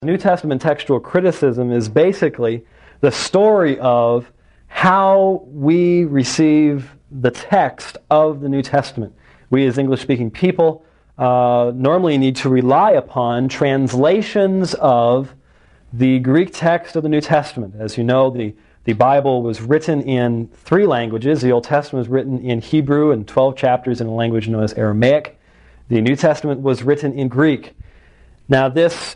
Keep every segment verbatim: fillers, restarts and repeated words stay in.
New Testament textual criticism is basically the story of how we receive the text of the New Testament. We as English-speaking people uh, normally need to rely upon translations of the Greek text of the New Testament. As you know, the, the Bible was written in three languages. The Old Testament was written in Hebrew in twelve chapters in a language known as Aramaic. The New Testament was written in Greek. Now this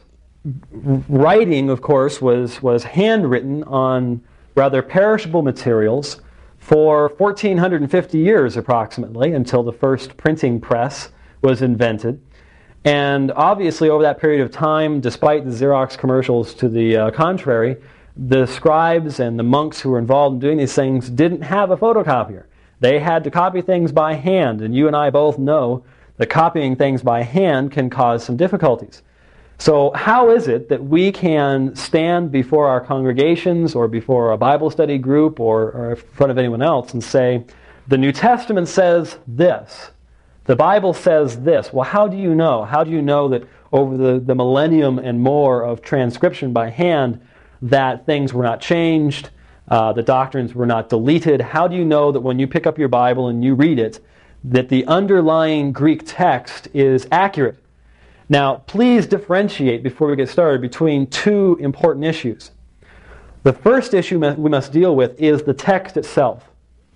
writing, of course, was, was handwritten on rather perishable materials for one thousand four hundred fifty years approximately, until the first printing press was invented. And obviously over that period of time, despite the Xerox commercials to the uh, contrary, the scribes and the monks who were involved in doing these things didn't have a photocopier. They had to copy things by hand, and you and I both know that copying things by hand can cause some difficulties. So how is it that we can stand before our congregations or before a Bible study group or, or in front of anyone else and say, the New Testament says this, the Bible says this? Well, how do you know? How do you know that over the, the millennium and more of transcription by hand that things were not changed, uh, the doctrines were not deleted? How do you know that when you pick up your Bible and you read it, that the underlying Greek text is accurate? Now, please differentiate before we get started between two important issues. The first issue we must deal with is the text itself.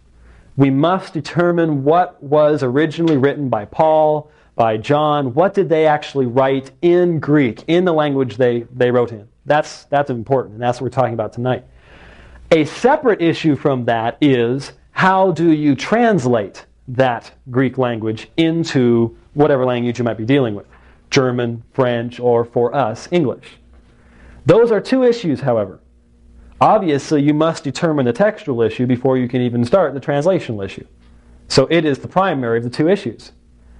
We must determine what was originally written by Paul, by John. What did they actually write in Greek, in the language they, they wrote in? That's, that's important, and that's what we're talking about tonight. A separate issue from that is, how do you translate that Greek language into whatever language you might be dealing with? German, French, or for us, English. Those are two issues, however. Obviously, you must determine the textual issue before you can even start the translational issue. So it is the primary of the two issues.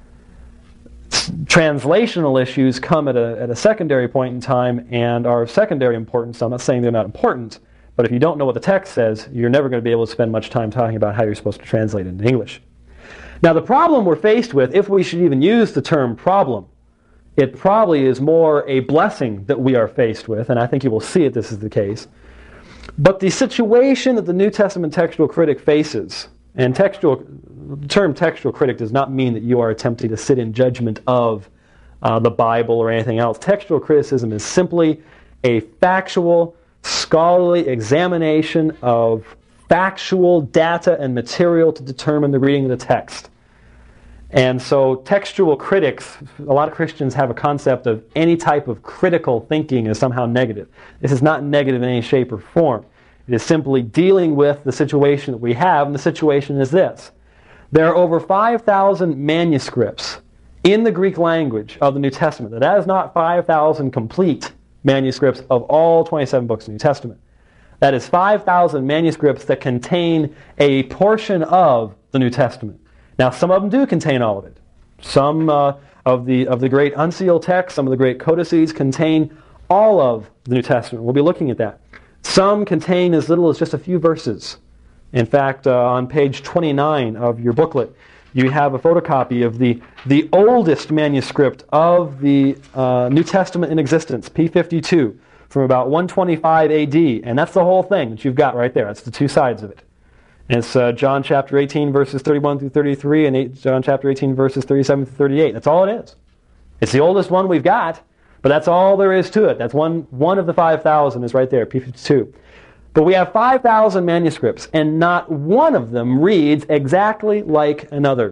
Translational issues come at a, at a secondary point in time and are of secondary importance. I'm not saying they're not important, but if you don't know what the text says, you're never going to be able to spend much time talking about how you're supposed to translate it into English. Now, the problem we're faced with, if we should even use the term problem, it probably is more a blessing that we are faced with, and I think you will see it this is the case. But the situation that the New Testament textual critic faces, and textual, the term textual critic does not mean that you are attempting to sit in judgment of uh, the Bible or anything else. Textual criticism is simply a factual, scholarly examination of factual data and material to determine the reading of the text. And so textual critics, a lot of Christians have a concept of any type of critical thinking as somehow negative. This is not negative in any shape or form. It is simply dealing with the situation that we have, and the situation is this. There are over five thousand manuscripts in the Greek language of the New Testament. Now, that is not five thousand complete manuscripts of all twenty-seven books of the New Testament. That is five thousand manuscripts that contain a portion of the New Testament. Now, some of them do contain all of it. Some uh, of the of the great unsealed texts, some of the great codices contain all of the New Testament. We'll be looking at that. Some contain as little as just a few verses. In fact, uh, on page twenty-nine of your booklet, you have a photocopy of the, the oldest manuscript of the uh, New Testament in existence, P fifty-two, from about one twenty-five A D. And that's the whole thing that you've got right there. That's the two sides of it. It's uh, John chapter eighteen, verses thirty-one through thirty-three, and eight, John chapter eighteen, verses thirty-seven through thirty-eight. That's all it is. It's the oldest one we've got, but that's all there is to it. That's one, one of the five thousand is right there, P fifty-two. But we have five thousand manuscripts, and not one of them reads exactly like another.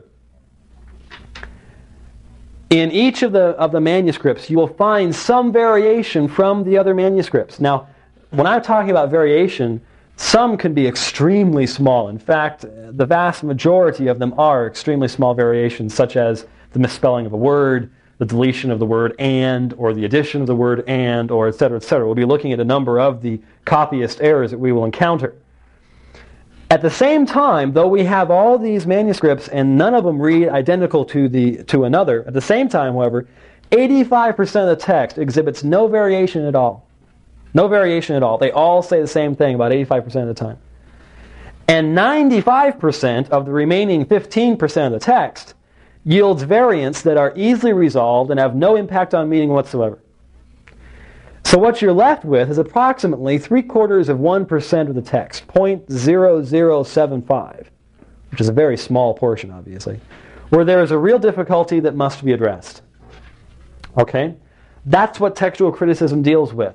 In each of the, of the manuscripts, you will find some variation from the other manuscripts. Now, when I'm talking about variation, some can be extremely small. In fact, the vast majority of them are extremely small variations, such as the misspelling of a word, the deletion of the word and, or the addition of the word and, or et cetera, et cetera. We'll be looking at a number of the copyist errors that we will encounter. At the same time, though we have all these manuscripts and none of them read identical to the to another, at the same time, however, eighty-five percent of the text exhibits no variation at all. No variation at all. They all say the same thing about eighty-five percent of the time. And ninety-five percent of the remaining fifteen percent of the text yields variants that are easily resolved and have no impact on meaning whatsoever. So what you're left with is approximately three quarters of one percent of the text, zero point zero zero seven five, which is a very small portion, obviously, where there is a real difficulty that must be addressed. Okay? That's what textual criticism deals with,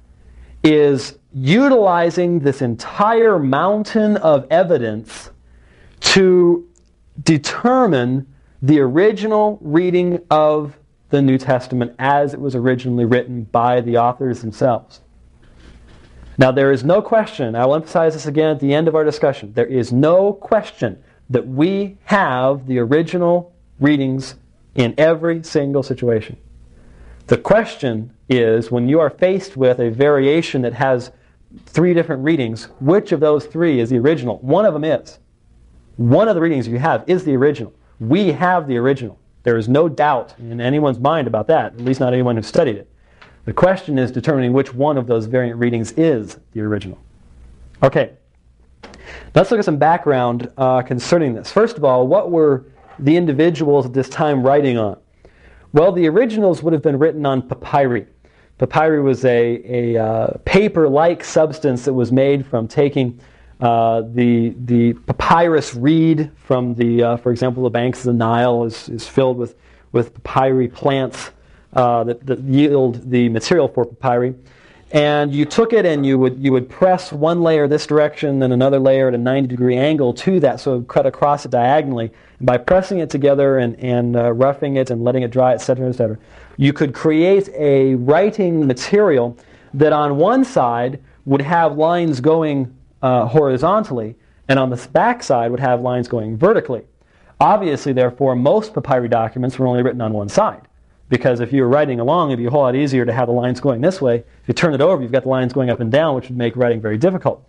is utilizing this entire mountain of evidence to determine the original reading of the New Testament as it was originally written by the authors themselves. Now, there is no question, I will emphasize this again at the end of our discussion, there is no question that we have the original readings in every single situation. The question is, when you are faced with a variation that has three different readings, which of those three is the original? One of them is. One of the readings you have is the original. We have the original. There is no doubt in anyone's mind about that, at least not anyone who studied it. The question is determining which one of those variant readings is the original. Okay, let's look at some background uh, concerning this. First of all, what were the individuals at this time writing on? Well, the originals would have been written on papyri. Papyri was a, a uh, paper-like substance that was made from taking uh, the the papyrus reed from the, uh, for example, the banks of the Nile is, is filled with, with papyri plants uh, that, that yield the material for papyri. And you took it and you would you would press one layer this direction and another layer at a ninety degree angle to that, so it would cut across it diagonally. And by pressing it together and, and uh, roughing it and letting it dry, et cetera, et cetera, you could create a writing material that on one side would have lines going uh, horizontally, and on the back side would have lines going vertically. Obviously, therefore, most papyri documents were only written on one side. Because if you were writing along, it'd be a whole lot easier to have the lines going this way. If you turn it over, you've got the lines going up and down, which would make writing very difficult.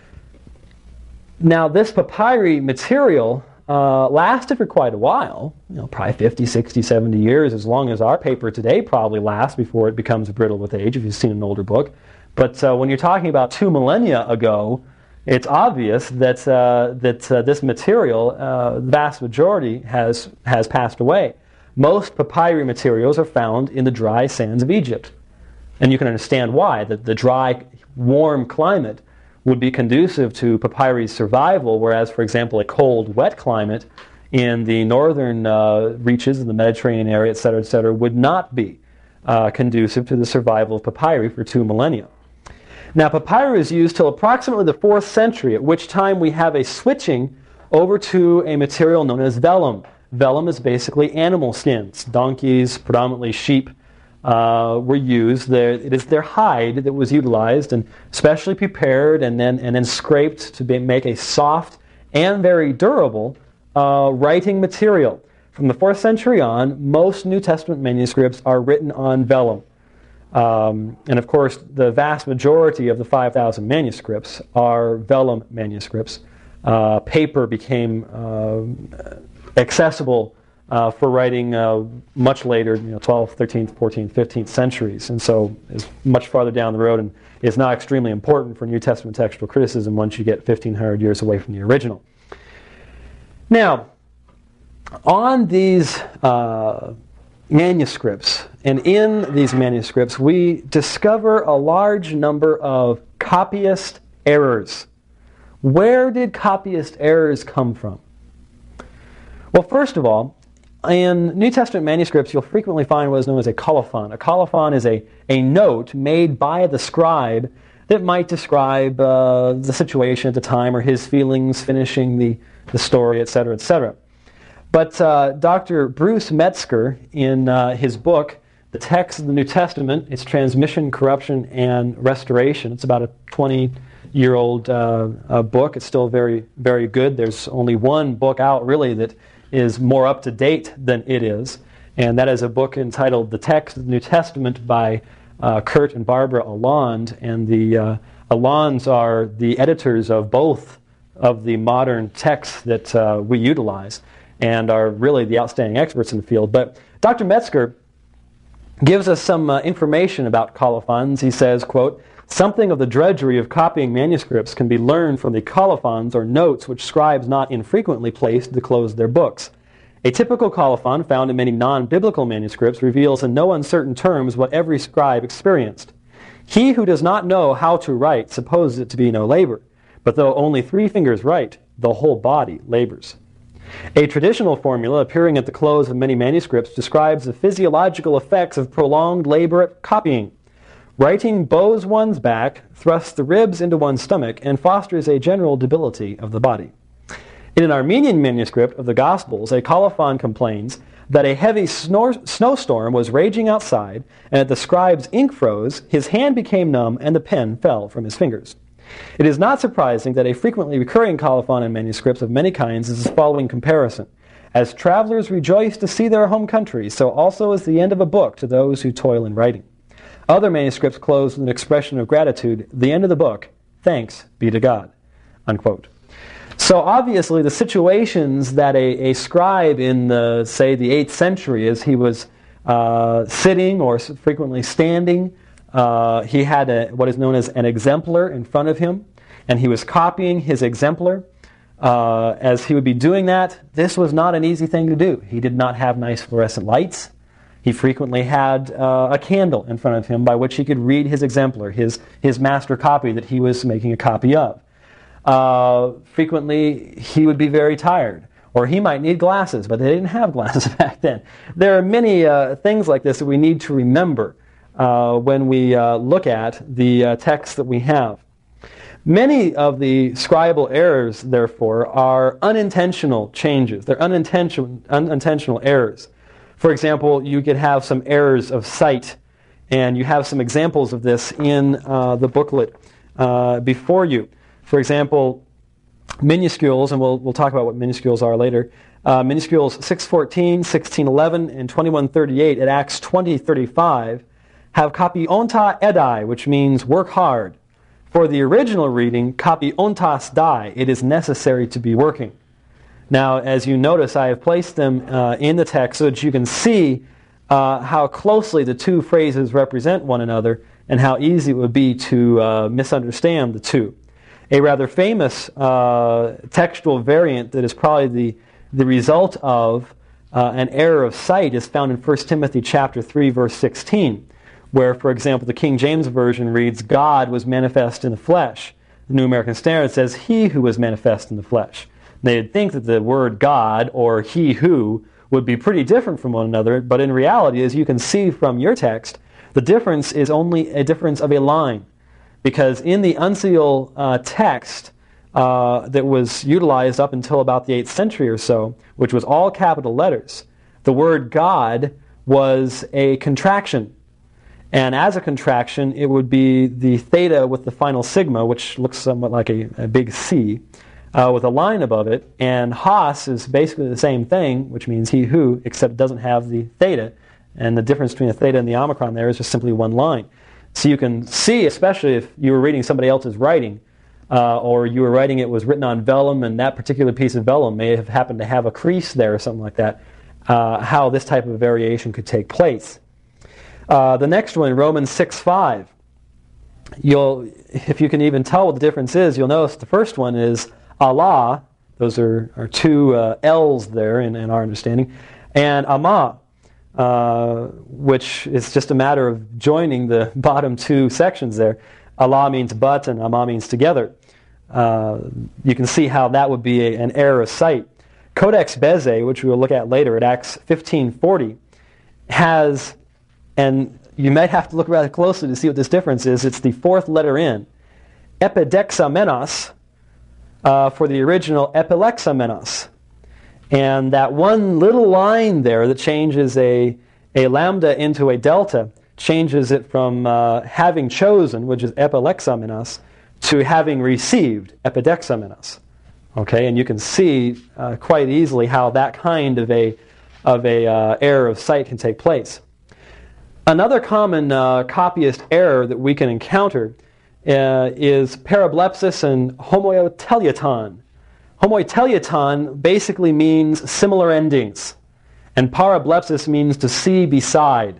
Now, this papyri material uh, lasted for quite a while, you know, probably fifty, sixty, seventy years, as long as our paper today probably lasts before it becomes brittle with age, if you've seen an older book. But uh, when you're talking about two millennia ago, it's obvious that uh, that uh, this material, uh, the vast majority, has has passed away. Most papyri materials are found in the dry sands of Egypt. And you can understand why. The, the dry, warm climate would be conducive to papyri's survival, whereas, for example, a cold, wet climate in the northern uh, reaches of the Mediterranean area, et cetera, et cetera, would not be uh, conducive to the survival of papyri for two millennia. Now, papyri is used till approximately the fourth century, at which time we have a switching over to a material known as vellum. Vellum is basically animal skins. Donkeys, predominantly sheep, uh, were used. There, it is their hide that was utilized and specially prepared and then and then scraped to be, make a soft and very durable uh, writing material. From the fourth century on, most New Testament manuscripts are written on vellum. Um, and of course, the vast majority of the five thousand manuscripts are vellum manuscripts. Uh, paper became Uh, accessible uh, for writing uh, much later, you know, twelfth, thirteenth, fourteenth, fifteenth centuries, and so is much farther down the road and is not extremely important for New Testament textual criticism once you get fifteen hundred years away from the original. Now, on these uh, manuscripts, and in these manuscripts, we discover a large number of copyist errors. Where did copyist errors come from? Well, first of all, in New Testament manuscripts, you'll frequently find what is known as a colophon. A colophon is a, a note made by the scribe that might describe uh, the situation at the time or his feelings finishing the, the story, et cetera, et cetera. But uh, Doctor Bruce Metzger, in uh, his book, The Text of the New Testament, Its Transmission, Corruption, and Restoration, it's about a twenty-year-old uh, uh, book. It's still very, very good. There's only one book out, really, that is more up to date than it is, and that is a book entitled The Text of the New Testament by uh, Kurt and Barbara Alland, and the uh, Allands are the editors of both of the modern texts that uh, we utilize and are really the outstanding experts in the field. But Doctor Metzger gives us some uh, information about colophons. He says, quote, "Something of the drudgery of copying manuscripts can be learned from the colophons or notes which scribes not infrequently placed to close their books. A typical colophon found in many non-biblical manuscripts reveals in no uncertain terms what every scribe experienced. He who does not know how to write supposes it to be no labor, but though only three fingers write, the whole body labors. A traditional formula appearing at the close of many manuscripts describes the physiological effects of prolonged labor at copying. Writing bows one's back, thrusts the ribs into one's stomach, and fosters a general debility of the body. In an Armenian manuscript of the Gospels, a colophon complains that a heavy snor- snowstorm was raging outside, and at the scribe's ink froze, his hand became numb, and the pen fell from his fingers. It is not surprising that a frequently recurring colophon in manuscripts of many kinds is the following comparison. As travelers rejoice to see their home country, so also is the end of a book to those who toil in writing. Other manuscripts close with an expression of gratitude, the end of the book, thanks be to God. Unquote. So obviously the situations that a, a scribe in, the, say, the eighth century, as he was uh, sitting or frequently standing, Uh, he had a, what is known as an exemplar in front of him, and he was copying his exemplar. Uh, as he would be doing that, this was not an easy thing to do. He did not have nice fluorescent lights. He frequently had uh, a candle in front of him by which he could read his exemplar, his, his master copy that he was making a copy of. Uh, frequently, he would be very tired. Or he might need glasses, but they didn't have glasses back then. There are many uh, things like this that we need to remember Uh, when we uh, look at the uh, text that we have. Many of the scribal errors, therefore, are unintentional changes. They're unintentional, unintentional errors. For example, you could have some errors of sight, and you have some examples of this in uh, the booklet uh, before you. For example, minuscules, and we'll, we'll talk about what minuscules are later, uh, minuscules six fourteen, sixteen eleven, and twenty-one thirty-eight at Acts twenty thirty-five have kopionta edai, which means work hard. For the original reading, kopiontas dai, it is necessary to be working. Now, as you notice, I have placed them uh, in the text so that you can see uh, how closely the two phrases represent one another and how easy it would be to uh, misunderstand the two. A rather famous uh, textual variant that is probably the, the result of uh, an error of sight is found in First Timothy chapter three, verse sixteen. Where, for example, the King James Version reads, God was manifest in the flesh. The New American Standard says, he who was manifest in the flesh. They'd think that the word God or he who would be pretty different from one another, but in reality, as you can see from your text, the difference is only a difference of a line. Because in the uncial uh, text uh, that was utilized up until about the eighth century or so, which was all capital letters, the word God was a contraction. And as a contraction, it would be the theta with the final sigma, which looks somewhat like a, a big C, uh, with a line above it. And Has is basically the same thing, which means he who, except it doesn't have the theta. And the difference between the theta and the omicron there is just simply one line. So you can see, especially if you were reading somebody else's writing, uh, or you were writing it was written on vellum, and that particular piece of vellum may have happened to have a crease there or something like that, uh, how this type of variation could take place. Uh, the next one, Romans six five. You'll, if you can even tell what the difference is, you'll notice the first one is Allah. Those are, are two uh, L's there in, in our understanding. And Amma, uh, which is just a matter of joining the bottom two sections there. Allah means but, and Amma means together. Uh, you can see how that would be a, an error of sight. Codex Bezae, which we will look at later at Acts fifteen forty, has... And you might have to look rather closely to see what this difference is. It's the fourth letter in. Epidexamenos uh, for the original epilexamenos. And that one little line there that changes a, a lambda into a delta changes it from uh, having chosen, which is epilexamenos, to having received, epidexamenos. Okay, and you can see uh, quite easily how that kind of a, of a uh, error of sight can take place. Another common uh, copyist error that we can encounter uh, is parablepsis and homoioteliaton. Homoioteliaton basically means similar endings, and parablepsis means to see beside.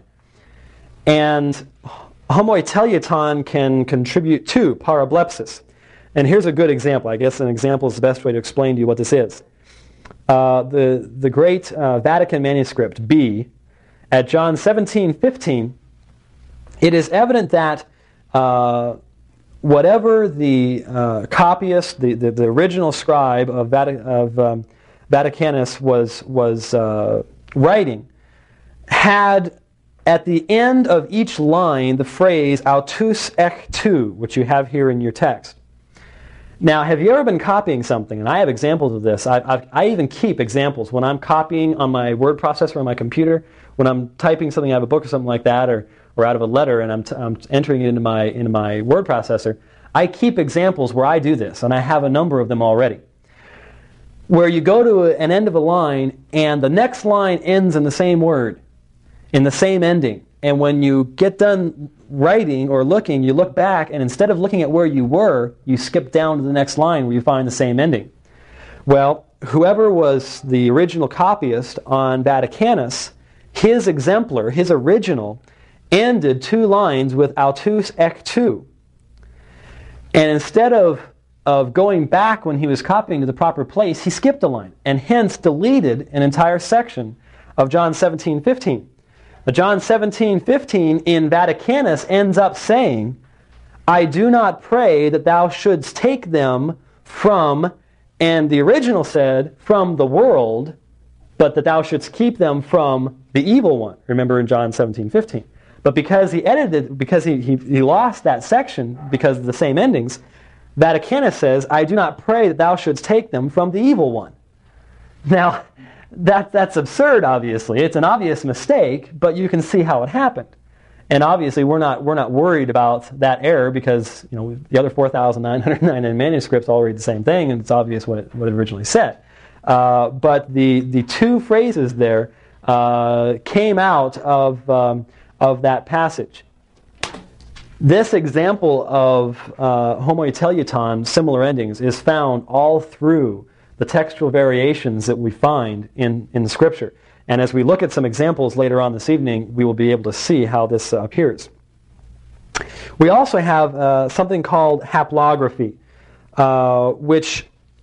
And homoioteliaton can contribute to parablepsis. And here's a good example. I guess an example is the best way to explain to you what this is. Uh, the, the great uh, Vatican manuscript, B, at John seventeen fifteen, it is evident that uh, whatever the uh, copyist, the, the, the original scribe of, Vati- of um, Vaticanus was, was uh, writing, had at the end of each line the phrase autus ek tu, which you have here in your text. Now, have you ever been copying something? And I have examples of this. I, I've, I even keep examples when I'm copying on my word processor on my computer, when I'm typing something out of a book or something like that, or, or out of a letter, and I'm, t- I'm entering it into my, into my word processor. I keep examples where I do this, and I have a number of them already. Where you go to a, an end of a line, and the next line ends in the same word, in the same ending. And when you get done writing or looking, you look back, and instead of looking at where you were, you skip down to the next line where you find the same ending. Well, whoever was the original copyist on Vaticanus, his exemplar, his original, ended two lines with autus ek tu. And instead of, of going back when he was copying to the proper place, he skipped a line, and hence deleted an entire section of John seventeen fifteen. But John seventeen fifteen in Vaticanus ends up saying, I do not pray that thou shouldst take them from, and the original said, from the world, but that thou shouldst keep them from the evil one. Remember in John seventeen fifteen. But because he edited, because he, he, he lost that section because of the same endings, Vaticanus says, I do not pray that thou shouldst take them from the evil one. Now, That, that's absurd, obviously. It's an obvious mistake, but you can see how it happened. And obviously, we're not we're not worried about that error because you know the other four thousand nine hundred ninety-nine manuscripts all read the same thing, and it's obvious what it, what it originally said. Uh, but the the two phrases there uh, came out of um, of that passage. This example of uh, homoteleuton, similar endings, is found all through the textual variations that we find in, in the Scripture. And as we look at some examples later on this evening, we will be able to see how this uh, appears. We also have uh, something called haplography, uh, which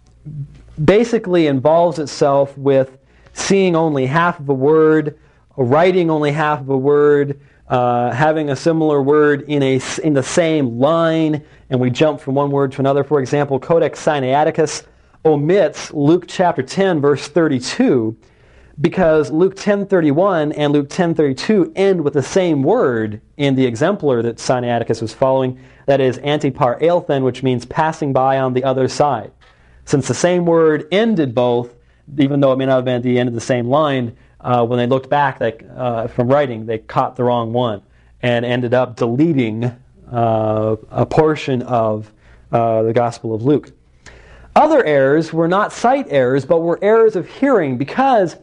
basically involves itself with seeing only half of a word, writing only half of a word, uh, having a similar word in a in the same line, and we jump from one word to another. For example, Codex Sinaiticus omits Luke chapter ten, verse thirty-two, because Luke ten thirty-one and Luke ten thirty-two end with the same word in the exemplar that Sinaiticus was following, that is antipar eilthen, which means passing by on the other side. Since the same word ended both, even though it may not have been at the end of the same line, uh, when they looked back they, uh, from writing, they caught the wrong one and ended up deleting uh, a portion of uh, the Gospel of Luke. Other errors were not sight errors, but were errors of hearing, because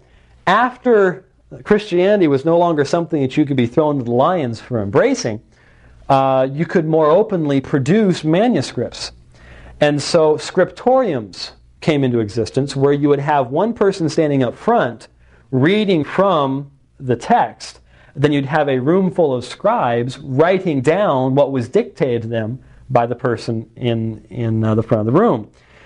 after Christianity was no longer something that you could be thrown to the lions for embracing, uh, you could more openly produce manuscripts. And so scriptoriums came into existence, where you would have one person standing up front reading from the text. Then you'd have a room full of scribes writing down what was dictated to them by the person in, in uh, the front of the room.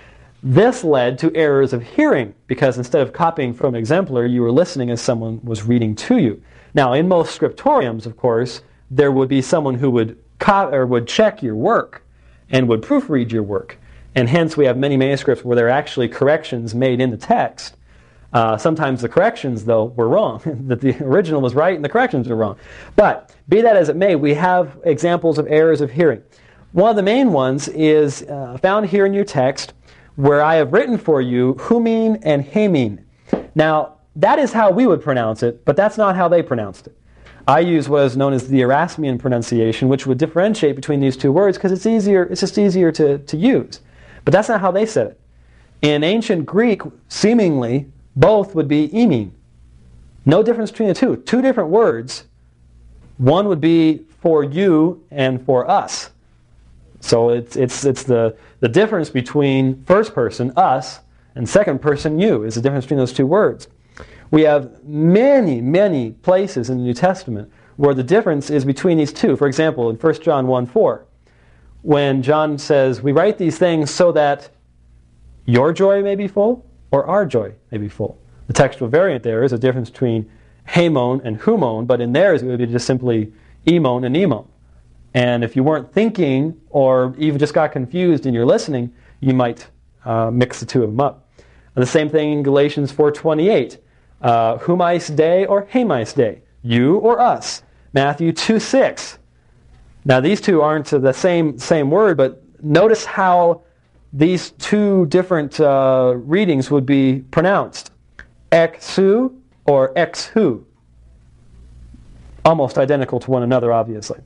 This led to errors of hearing, because instead of copying from an exemplar, you were listening as someone was reading to you. Now, in most scriptoriums, of course, there would be someone who would co- or would check your work and would proofread your work. And hence we have many manuscripts where there are actually corrections made in the text. Uh, sometimes the corrections, though, were wrong. That the original was right and the corrections were wrong. But be that as it may, we have examples of errors of hearing. One of the main ones is uh, found here in your text, where I have written for you humin and hemin. Now, that is how we would pronounce it, but that's not how they pronounced it. I use what is known as the Erasmian pronunciation, which would differentiate between these two words because it's easier. It's just easier to, to use. But that's not how they said it. In ancient Greek, seemingly, both would be emin. No difference between the two. Two different words. One would be for you and for us. So it's it's it's the, the difference between first person, us, and second person, you, is the difference between those two words. We have many, many places in the New Testament where the difference is between these two. For example, in First John one four, when John says, we write these things so that your joy may be full, or our joy may be full. The textual variant there is a difference between hemon and humon, but in theirs it would be just simply emon and emon. And if you weren't thinking or even just got confused in your listening, you might uh, mix the two of them up. And the same thing in Galatians four twenty-eight. Uh, Humais Dei or Hamais Dei? You or us? Matthew two six. Now these two aren't the same same word, but notice how these two different uh, readings would be pronounced. Exu or exhu. Almost identical to one another, obviously.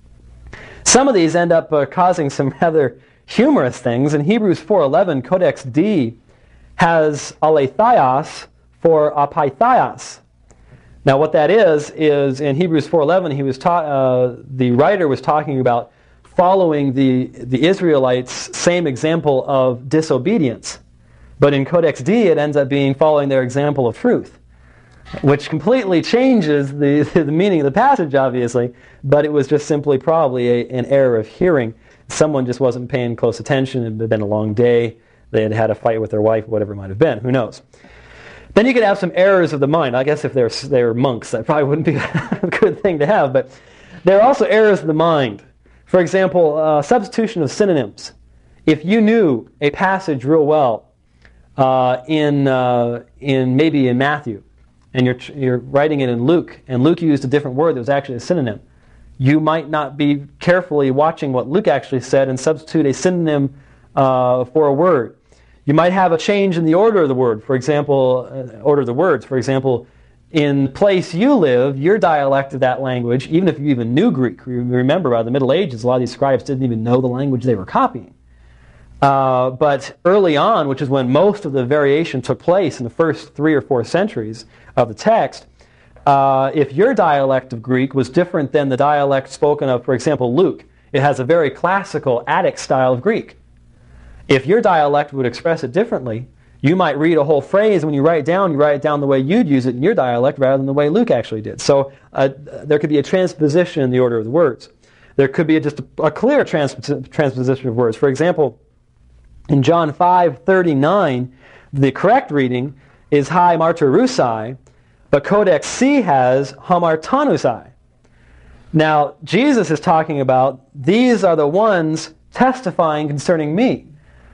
Some of these end up uh, causing some rather humorous things. In Hebrews four eleven, Codex D has aleithaios for apaithaios. Now what that is, is in Hebrews four eleven, he was ta- uh, the writer was talking about following the, the Israelites' same example of disobedience. But in Codex D, it ends up being following their example of truth, which completely changes the, the meaning of the passage, obviously, but it was just simply probably a, an error of hearing. Someone just wasn't paying close attention. It had been a long day. They had had a fight with their wife, whatever it might have been. Who knows? Then you could have some errors of the mind. I guess if they're, they're monks, that probably wouldn't be a good thing to have, but there are also errors of the mind. For example, uh, substitution of synonyms. If you knew a passage real well uh, in, uh, in maybe in Matthew, and you're, you're writing it in Luke, and Luke used a different word that was actually a synonym, you might not be carefully watching what Luke actually said and substitute a synonym uh, for a word. You might have a change in the order of the word. For example, uh, order of the words. For example, in the place you live, your dialect of that language, even if you even knew Greek, remember by the Middle Ages, a lot of these scribes didn't even know the language they were copying. Uh, but early on, which is when most of the variation took place in the first three or four centuries of the text, uh, if your dialect of Greek was different than the dialect spoken of, for example, Luke, it has a very classical Attic style of Greek. If your dialect would express it differently, you might read a whole phrase, and when you write it down, you write it down the way you'd use it in your dialect rather than the way Luke actually did. So uh, there could be a transposition in the order of the words. There could be a, just a, a clear trans- transposition of words. For example, in John five thirty-nine, the correct reading is Hai marturusai, but Codex C has hamartanusai. Now, Jesus is talking about, these are the ones testifying concerning me.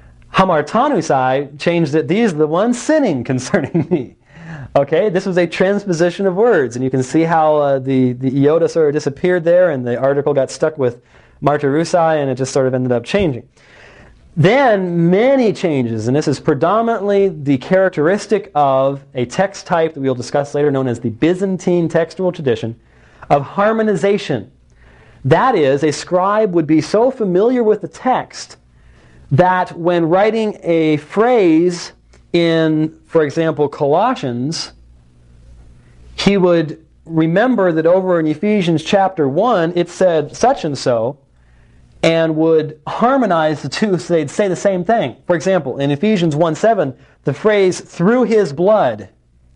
Hamartanusai changed it, these are the ones sinning concerning me. Okay, this was a transposition of words, and you can see how uh, the, the iota sort of disappeared there, and the article got stuck with marturusai, and it just sort of ended up changing. Then many changes, and this is predominantly the characteristic of a text type that we'll discuss later, known as the Byzantine textual tradition, of harmonization. That is, a scribe would be so familiar with the text that when writing a phrase in, for example, Colossians, he would remember that over in Ephesians chapter one, it said such and so, and would harmonize the two so they'd say the same thing. For example, in Ephesians one seven, the phrase, through his blood.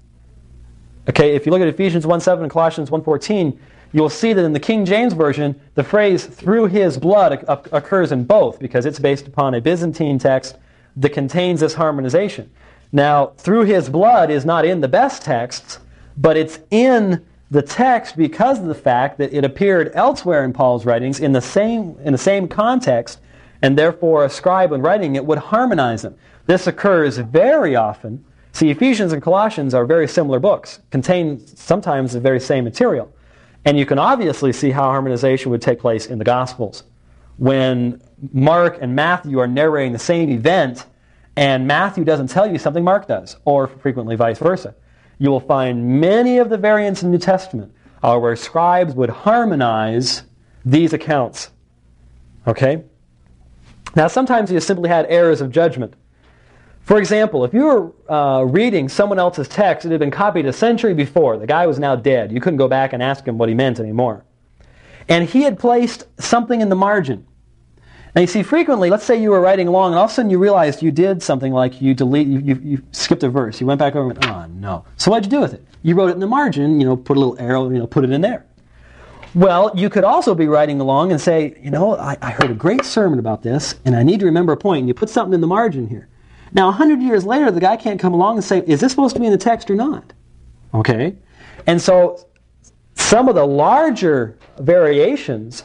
Okay, if you look at Ephesians one seven and Colossians one fourteen, you'll see that in the King James Version, the phrase, through his blood, occurs in both, because it's based upon a Byzantine text that contains this harmonization. Now, through his blood is not in the best texts, but it's in the text because of the fact that it appeared elsewhere in Paul's writings in the same in the same context, and therefore a scribe when writing it would harmonize them. This occurs very often. See, Ephesians and Colossians are very similar books, contain sometimes the very same material. And you can obviously see how harmonization would take place in the Gospels. When Mark and Matthew are narrating the same event, and Matthew doesn't tell you something Mark does, or frequently vice versa. You will find many of the variants in the New Testament are where scribes would harmonize these accounts. Okay? Now, sometimes you simply had errors of judgment. For example, if you were uh, reading someone else's text, it had been copied a century before. The guy was now dead. You couldn't go back and ask him what he meant anymore. And he had placed something in the margin. Now you see, frequently, let's say you were writing along, and all of a sudden you realized you did something like you delete, you, you, you skipped a verse. You went back over and went, oh no. So what'd you do with it? You wrote it in the margin, you know, put a little arrow, you know, put it in there. Well, you could also be writing along and say, you know, I, I heard a great sermon about this, and I need to remember a point, and you put something in the margin here. Now, a hundred years later, the guy can't come along and say, is this supposed to be in the text or not? Okay? And so, some of the larger variations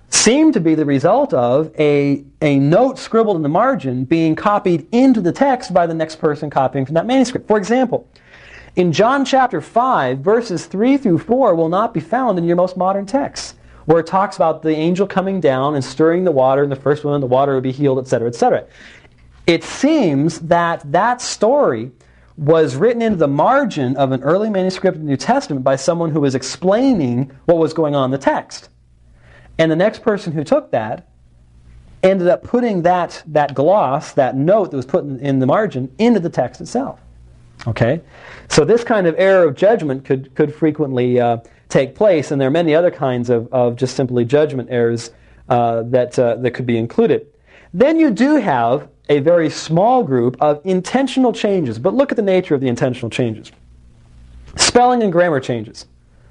seem to be the result of a, a note scribbled in the margin being copied into the text by the next person copying from that manuscript. For example, in John chapter five, verses three through four will not be found in your most modern texts, where it talks about the angel coming down and stirring the water, and the first one, the water would be healed, et cetera, et cetera. It seems that that story was written into the margin of an early manuscript of the New Testament by someone who was explaining what was going on in the text. And the next person who took that ended up putting that, that gloss, that note that was put in, in the margin, into the text itself. Okay? So this kind of error of judgment could, could frequently uh, take place, and there are many other kinds of, of just simply judgment errors uh, that, uh, that could be included. Then you do have a very small group of intentional changes, but look at the nature of the intentional changes. Spelling and grammar changes.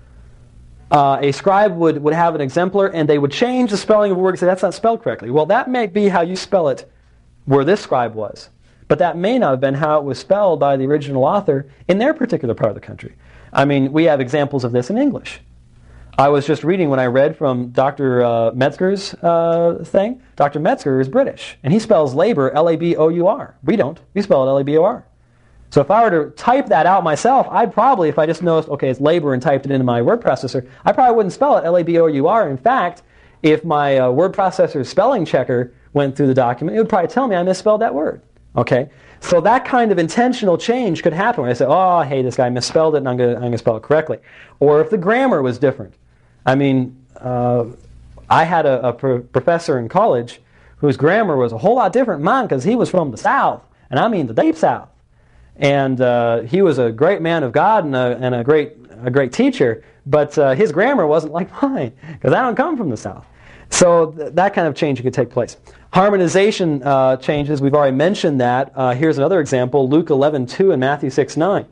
Uh, a scribe would, would have an exemplar, and they would change the spelling of a word and say, that's not spelled correctly. Well, that may be how you spell it where this scribe was, but that may not have been how it was spelled by the original author in their particular part of the country. I mean, we have examples of this in English. I was just reading when I read from Doctor Uh, Metzger's uh, thing. Doctor Metzger is British, and he spells labor L A B O U R. We don't. We spell it L A B O R. So if I were to type that out myself, I'd probably, if I just noticed, okay, it's labor and typed it into my word processor, I probably wouldn't spell it L A B O U R. In fact, if my uh, word processor's spelling checker went through the document, it would probably tell me I misspelled that word. Okay? So that kind of intentional change could happen when I say, oh, hey, this guy misspelled it, and I'm going to I'm going to spell it correctly. Or if the grammar was different. I mean, uh, I had a, a pro- professor in college whose grammar was a whole lot different than mine because he was from the South, and I mean the deep South. And uh, he was a great man of God and a, and a great a great teacher, but uh, his grammar wasn't like mine because I don't come from the South. So th- that kind of change could take place. Harmonization uh, changes, we've already mentioned that. Uh, here's another example, Luke eleven two and Matthew six nine.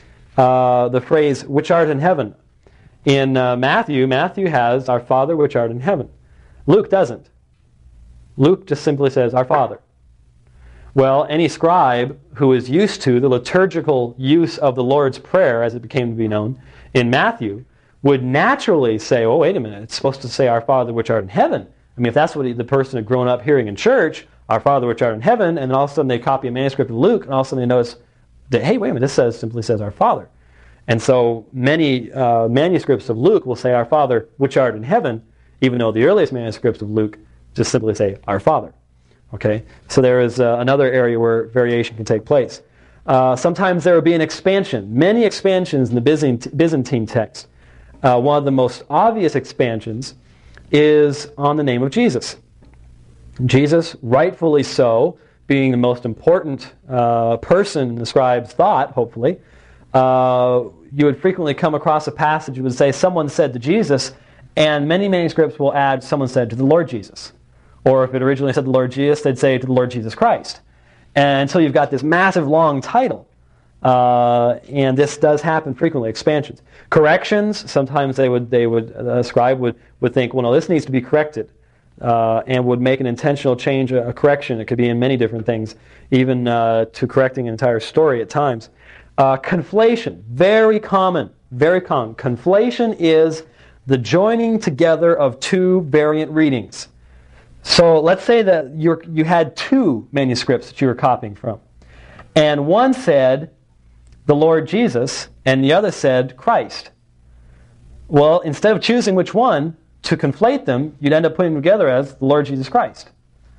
Uh, the phrase, which art in heaven. In uh, Matthew, Matthew has, our Father which art in heaven. Luke doesn't. Luke just simply says, our Father. Well, any scribe who is used to the liturgical use of the Lord's Prayer, as it became to be known, in Matthew, would naturally say, oh, wait a minute, it's supposed to say, our Father which art in heaven. I mean, if that's what he, the person had grown up hearing in church, our Father which art in heaven, and then all of a sudden they copy a manuscript of Luke, and all of a sudden they notice that, hey, wait a minute, this says simply says, our Father. And so many uh, manuscripts of Luke will say, our Father which art in heaven, even though the earliest manuscripts of Luke just simply say, our Father. Okay? So there is uh, another area where variation can take place. Uh, sometimes there will be an expansion. Many expansions in the Byzant- Byzantine text. Uh, one of the most obvious expansions is on the name of Jesus. Jesus, rightfully so, being the most important uh, person in the scribe's thought, hopefully, uh, you would frequently come across a passage that would say, someone said to Jesus, and many manuscripts will add, someone said to the Lord Jesus. Or if it originally said the Lord Jesus, they'd say to the Lord Jesus Christ. And so you've got this massive long title. Uh, and this does happen frequently, expansions. Corrections, sometimes they would, they would, a scribe would, would think, well, no, this needs to be corrected. Uh, and would make an intentional change, a, a correction. It could be in many different things, even uh, to correcting an entire story at times. Uh, conflation, very common, very common. Conflation is the joining together of two variant readings. So let's say that you're, you had two manuscripts that you were copying from. And one said, the Lord Jesus, and the other said, Christ. Well, instead of choosing which one to conflate them, you'd end up putting them together as the Lord Jesus Christ.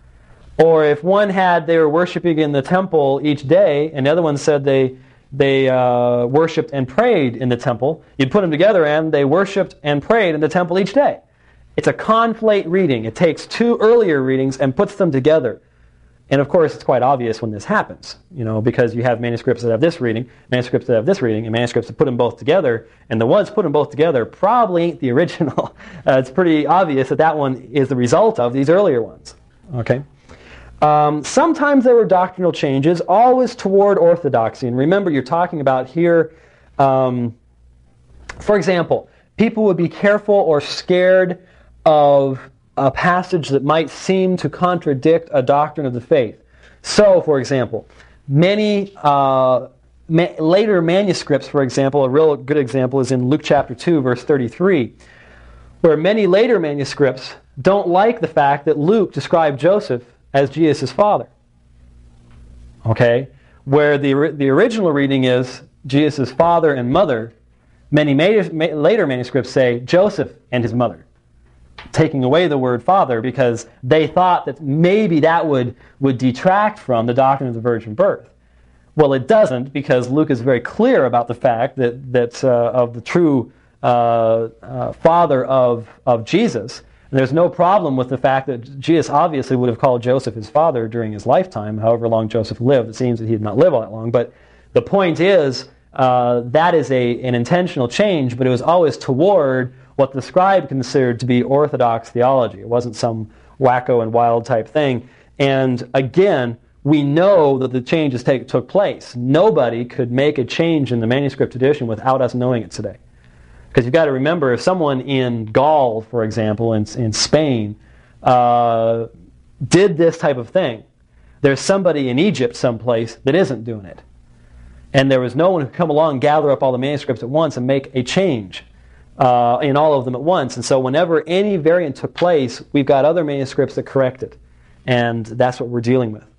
Or if one had, they were worshiping in the temple each day, and the other one said they they uh, worshipped and prayed in the temple, you'd put them together and they worshipped and prayed in the temple each day. It's a conflate reading. It takes two earlier readings and puts them together. And of course, it's quite obvious when this happens, you know, because you have manuscripts that have this reading, manuscripts that have this reading, and manuscripts that put them both together, and the ones put them both together probably ain't the original. Uh, it's pretty obvious that that one is the result of these earlier ones. Okay. Um, sometimes there were doctrinal changes, always toward orthodoxy. And remember, you're talking about here, um, for example, people would be careful or scared of a passage that might seem to contradict a doctrine of the faith. So, for example, many uh, ma- later manuscripts, for example, a real good example is in Luke chapter two, verse thirty-three, where many later manuscripts don't like the fact that Luke described Joseph as Jesus' father. Okay? Where the, the original reading is Jesus' father and mother, many ma- later manuscripts say Joseph and his mother, taking away the word father because they thought that maybe that would, would detract from the doctrine of the virgin birth. Well, it doesn't, because Luke is very clear about the fact that, that uh, of the true uh, uh, father of, of Jesus. And there's no problem with the fact that Jesus obviously would have called Joseph his father during his lifetime, however long Joseph lived. It seems that he did not live all that long. But the point is, uh, that is a, an intentional change, but it was always toward what the scribe considered to be orthodox theology. It wasn't some wacko and wild type thing. And again, we know that the changes take, took place. Nobody could make a change in the manuscript edition without us knowing it today. Because you've got to remember, if someone in Gaul, for example, in, in Spain, uh, did this type of thing, there's somebody in Egypt someplace that isn't doing it. And there was no one who could come along, gather up all the manuscripts at once and make a change uh, in all of them at once. And so whenever any variant took place, we've got other manuscripts that correct it. And that's what we're dealing with.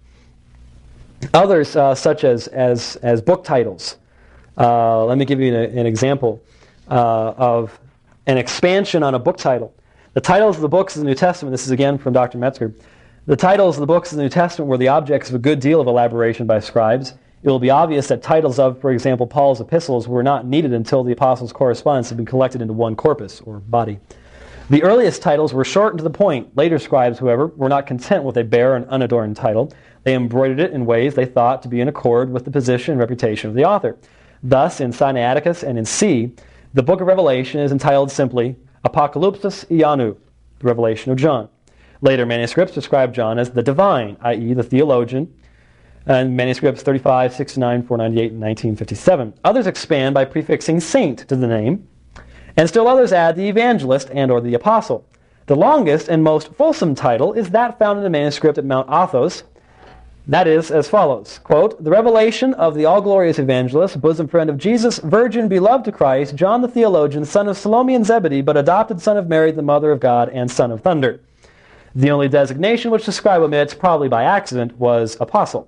Others, uh, such as, as, as book titles. Uh, let me give you an, an example uh, of an expansion on a book title. The titles of the books of the New Testament, this is again from Doctor Metzger, the titles of the books of the New Testament were the objects of a good deal of elaboration by scribes. It will be obvious that titles of, for example, Paul's epistles were not needed until the apostles' correspondence had been collected into one corpus, or body. The earliest titles were short and to the point. Later scribes, however, were not content with a bare and unadorned title. They embroidered it in ways they thought to be in accord with the position and reputation of the author. Thus, in Sinaiticus and in C, the book of Revelation is entitled simply Apocalypsis Ianu, the Revelation of John. Later manuscripts describe John as the divine, that is the theologian, and manuscripts thirty-five, sixty-nine, four ninety-eight, and nineteen fifty-seven. Others expand by prefixing saint to the name, and still others add the evangelist and or the apostle. The longest and most fulsome title is that found in the manuscript at Mount Athos. That is as follows, quote, the revelation of the all-glorious evangelist, bosom friend of Jesus, virgin beloved to Christ, John the theologian, son of Salome and Zebedee, but adopted son of Mary, the mother of God, and son of thunder. The only designation which the scribe omits, probably by accident, was apostle.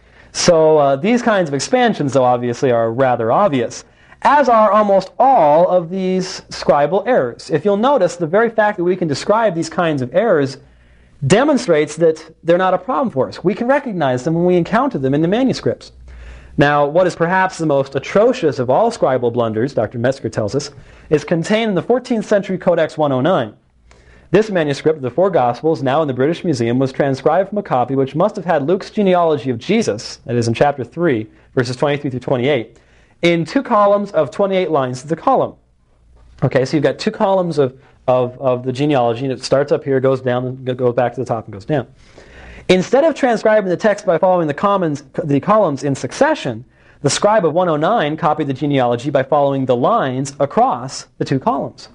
So uh, these kinds of expansions, though, obviously are rather obvious, as are almost all of these scribal errors. If you'll notice, the very fact that we can describe these kinds of errors demonstrates that they're not a problem for us. We can recognize them when we encounter them in the manuscripts. Now, what is perhaps the most atrocious of all scribal blunders, Doctor Metzger tells us, is contained in the fourteenth century Codex one oh nine. This manuscript of the four Gospels, now in the British Museum, was transcribed from a copy which must have had Luke's genealogy of Jesus, that is in chapter three, verses twenty-three through twenty-eight, in two columns of twenty-eight lines to the column. Okay, so you've got two columns of, of, of the genealogy, and it starts up here, goes down, and goes back to the top, and goes down. Instead of transcribing the text by following the, commons, the columns in succession, the scribe of one oh nine copied the genealogy by following the lines across the two columns.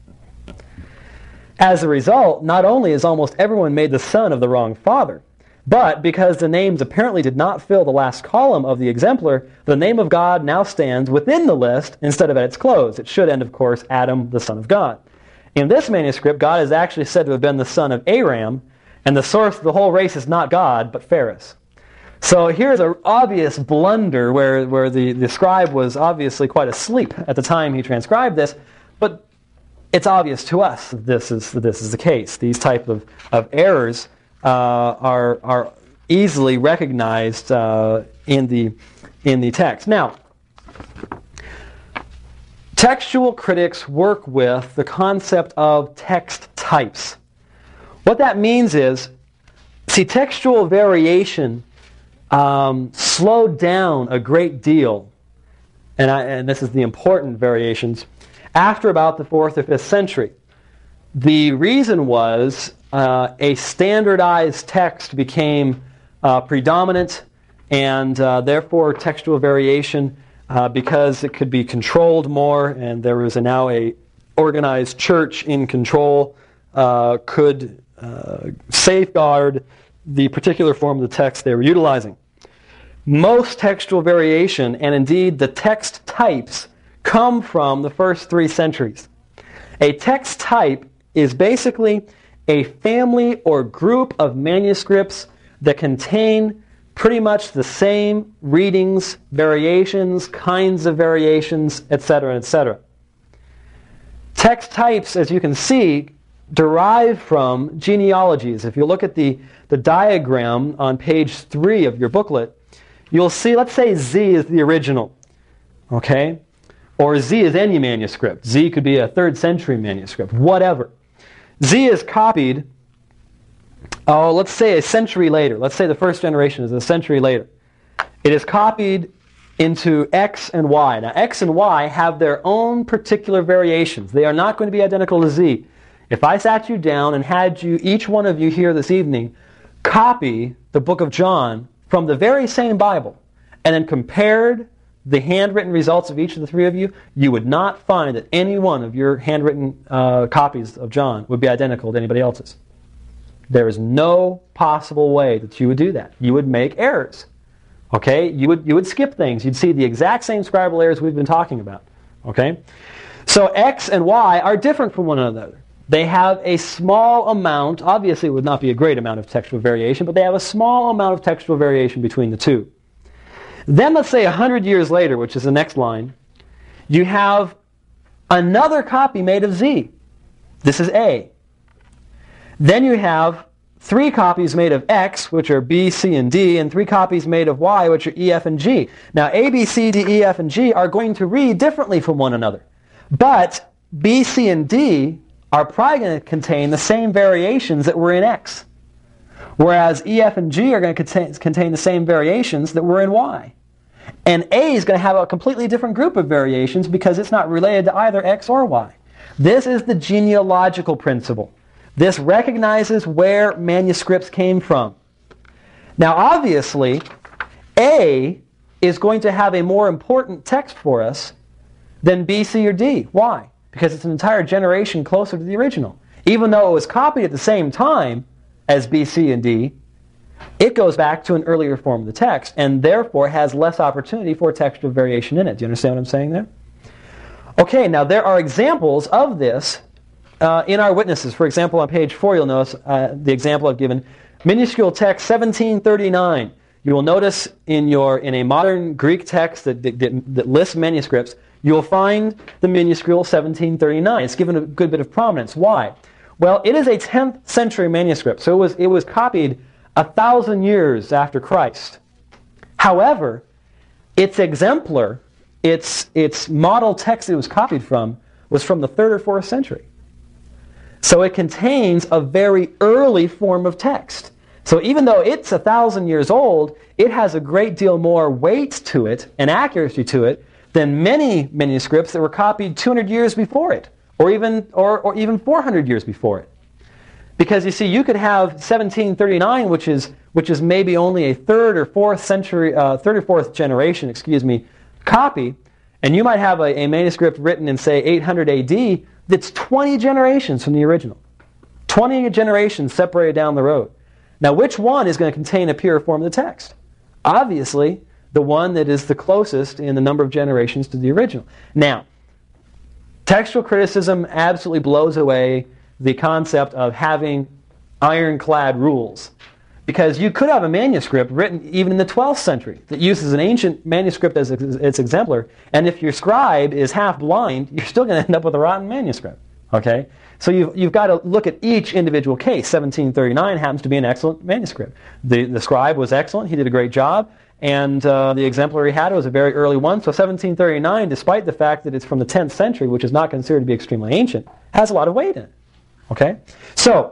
As a result, not only is almost everyone made the son of the wrong father, but because the names apparently did not fill the last column of the exemplar, the name of God now stands within the list instead of at its close. It should end, of course, Adam, the son of God. In this manuscript, God is actually said to have been the son of Aram, and the source of the whole race is not God, but Pharis. So here's an obvious blunder where, where the, the scribe was obviously quite asleep at the time he transcribed this, but it's obvious to us that this is, that this is the case. These type of, of errors uh, are, are easily recognized uh, in, the, in the text. Now, textual critics work with the concept of text types. What that means is, see, textual variation um, slowed down a great deal, and, I, and this is the important variations, after about the fourth or fifth century. The reason was uh, a standardized text became uh, predominant, and uh, therefore textual variation, uh, because it could be controlled more, and there was a, now a organized church in control, uh, could uh, safeguard the particular form of the text they were utilizing. Most textual variation, and indeed the text types, come from the first three centuries. A text type is basically a family or group of manuscripts that contain pretty much the same readings, variations, kinds of variations, et cetera, et cetera. Text types, as you can see, derive from genealogies. If you look at the, the diagram on page three of your booklet, you'll see, let's say Z is the original, okay? Or Z is any manuscript. Z could be a third century manuscript, whatever. Z is copied, oh, let's say a century later. Let's say the first generation is a century later. It is copied into X and Y. Now, X and Y have their own particular variations. They are not going to be identical to Z. If I sat you down and had you, each one of you here this evening, copy the book of John from the very same Bible, and then compared the handwritten results of each of the three of you, you would not find that any one of your handwritten uh, copies of John would be identical to anybody else's. There is no possible way that you would do that. You would make errors. Okay? You would, you would skip things. You'd see the exact same scribal errors we've been talking about. Okay? So X and Y are different from one another. They have a small amount, obviously it would not be a great amount of textual variation, but they have a small amount of textual variation between the two. Then let's say a hundred years later, which is the next line, you have another copy made of Z. This is A. Then you have three copies made of X, which are B, C, and D, and three copies made of Y, which are E, F, and G. Now A, B, C, D, E, F, and G are going to read differently from one another. But B, C, and D are probably going to contain the same variations that were in X. Whereas E, F, and G are going to contain, contain the same variations that were in Y. And A is going to have a completely different group of variations because it's not related to either X or Y. This is the genealogical principle. This recognizes where manuscripts came from. Now obviously, A is going to have a more important text for us than B, C, or D. Why? Because it's an entire generation closer to the original. Even though it was copied at the same time as B, C, and D, it goes back to an earlier form of the text and therefore has less opportunity for textual variation in it. Do you understand what I'm saying there? Okay, now there are examples of this uh, in our witnesses. For example, on page four, you'll notice uh, the example I've given. Minuscule text seventeen thirty-nine. You will notice in your in a modern Greek text that, that, that lists manuscripts, you will find the minuscule seventeen thirty-nine. It's given a good bit of prominence. Why? Well, it is a tenth century manuscript, so it was, it was copied a thousand years after Christ. However, its exemplar, its, its model text it was copied from, was from the third or fourth century. So it contains a very early form of text. So even though it's a thousand years old, it has a great deal more weight to it and accuracy to it than many manuscripts that were copied two hundred years before it, or even or, or even four hundred years before it. Because you see, you could have seventeen thirty-nine, which is which is maybe only a third or fourth century, uh, third or fourth generation, excuse me, copy, and you might have a, a manuscript written in say eight hundred A D that's twenty generations from the original, twenty generations separated down the road. Now, which one is going to contain a pure form of the text? Obviously, the one that is the closest in the number of generations to the original. Now, textual criticism absolutely blows away the concept of having ironclad rules. Because you could have a manuscript written even in the twelfth century that uses an ancient manuscript as its exemplar, and if your scribe is half blind, you're still going to end up with a rotten manuscript. Okay? So you've, you've got to look at each individual case. seventeen thirty-nine happens to be an excellent manuscript. The, the scribe was excellent. He did a great job. And uh, the exemplar he had was a very early one. So seventeen thirty-nine, despite the fact that it's from the tenth century, which is not considered to be extremely ancient, has a lot of weight in it. Okay? So,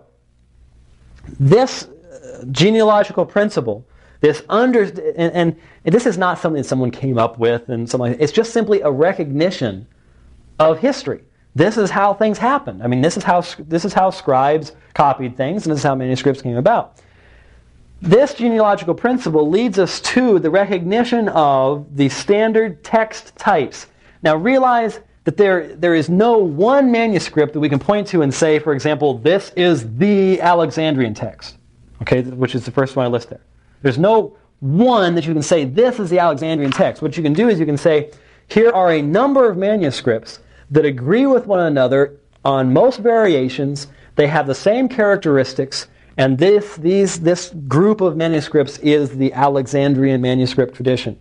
this uh, genealogical principle, this under, and, and, and this is not something that someone came up with, and something like that. It's just simply a recognition of history. This is how things happened. I mean, this is how this is how scribes copied things, and this is how manuscripts came about. This genealogical principle leads us to the recognition of the standard text types. Now realize that there, there is no one manuscript that we can point to and say, for example, this is the Alexandrian text, okay, which is the first one I list there. There's no one that you can say, this is the Alexandrian text. What you can do is you can say, here are a number of manuscripts that agree with one another on most variations. They have the same characteristics, and this, these, this group of manuscripts is the Alexandrian manuscript tradition.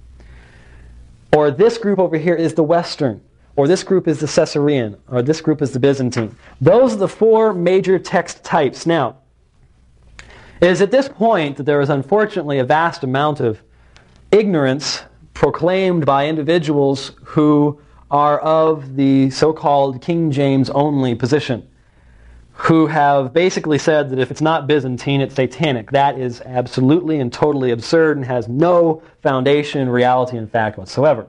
Or this group over here is the Western, or this group is the Caesarean, or this group is the Byzantine. Those are the four major text types. Now, it is at this point that there is unfortunately a vast amount of ignorance proclaimed by individuals who are of the so-called King James only position, who have basically said that if it's not Byzantine, it's satanic. That is absolutely and totally absurd and has no foundation, reality, and fact whatsoever.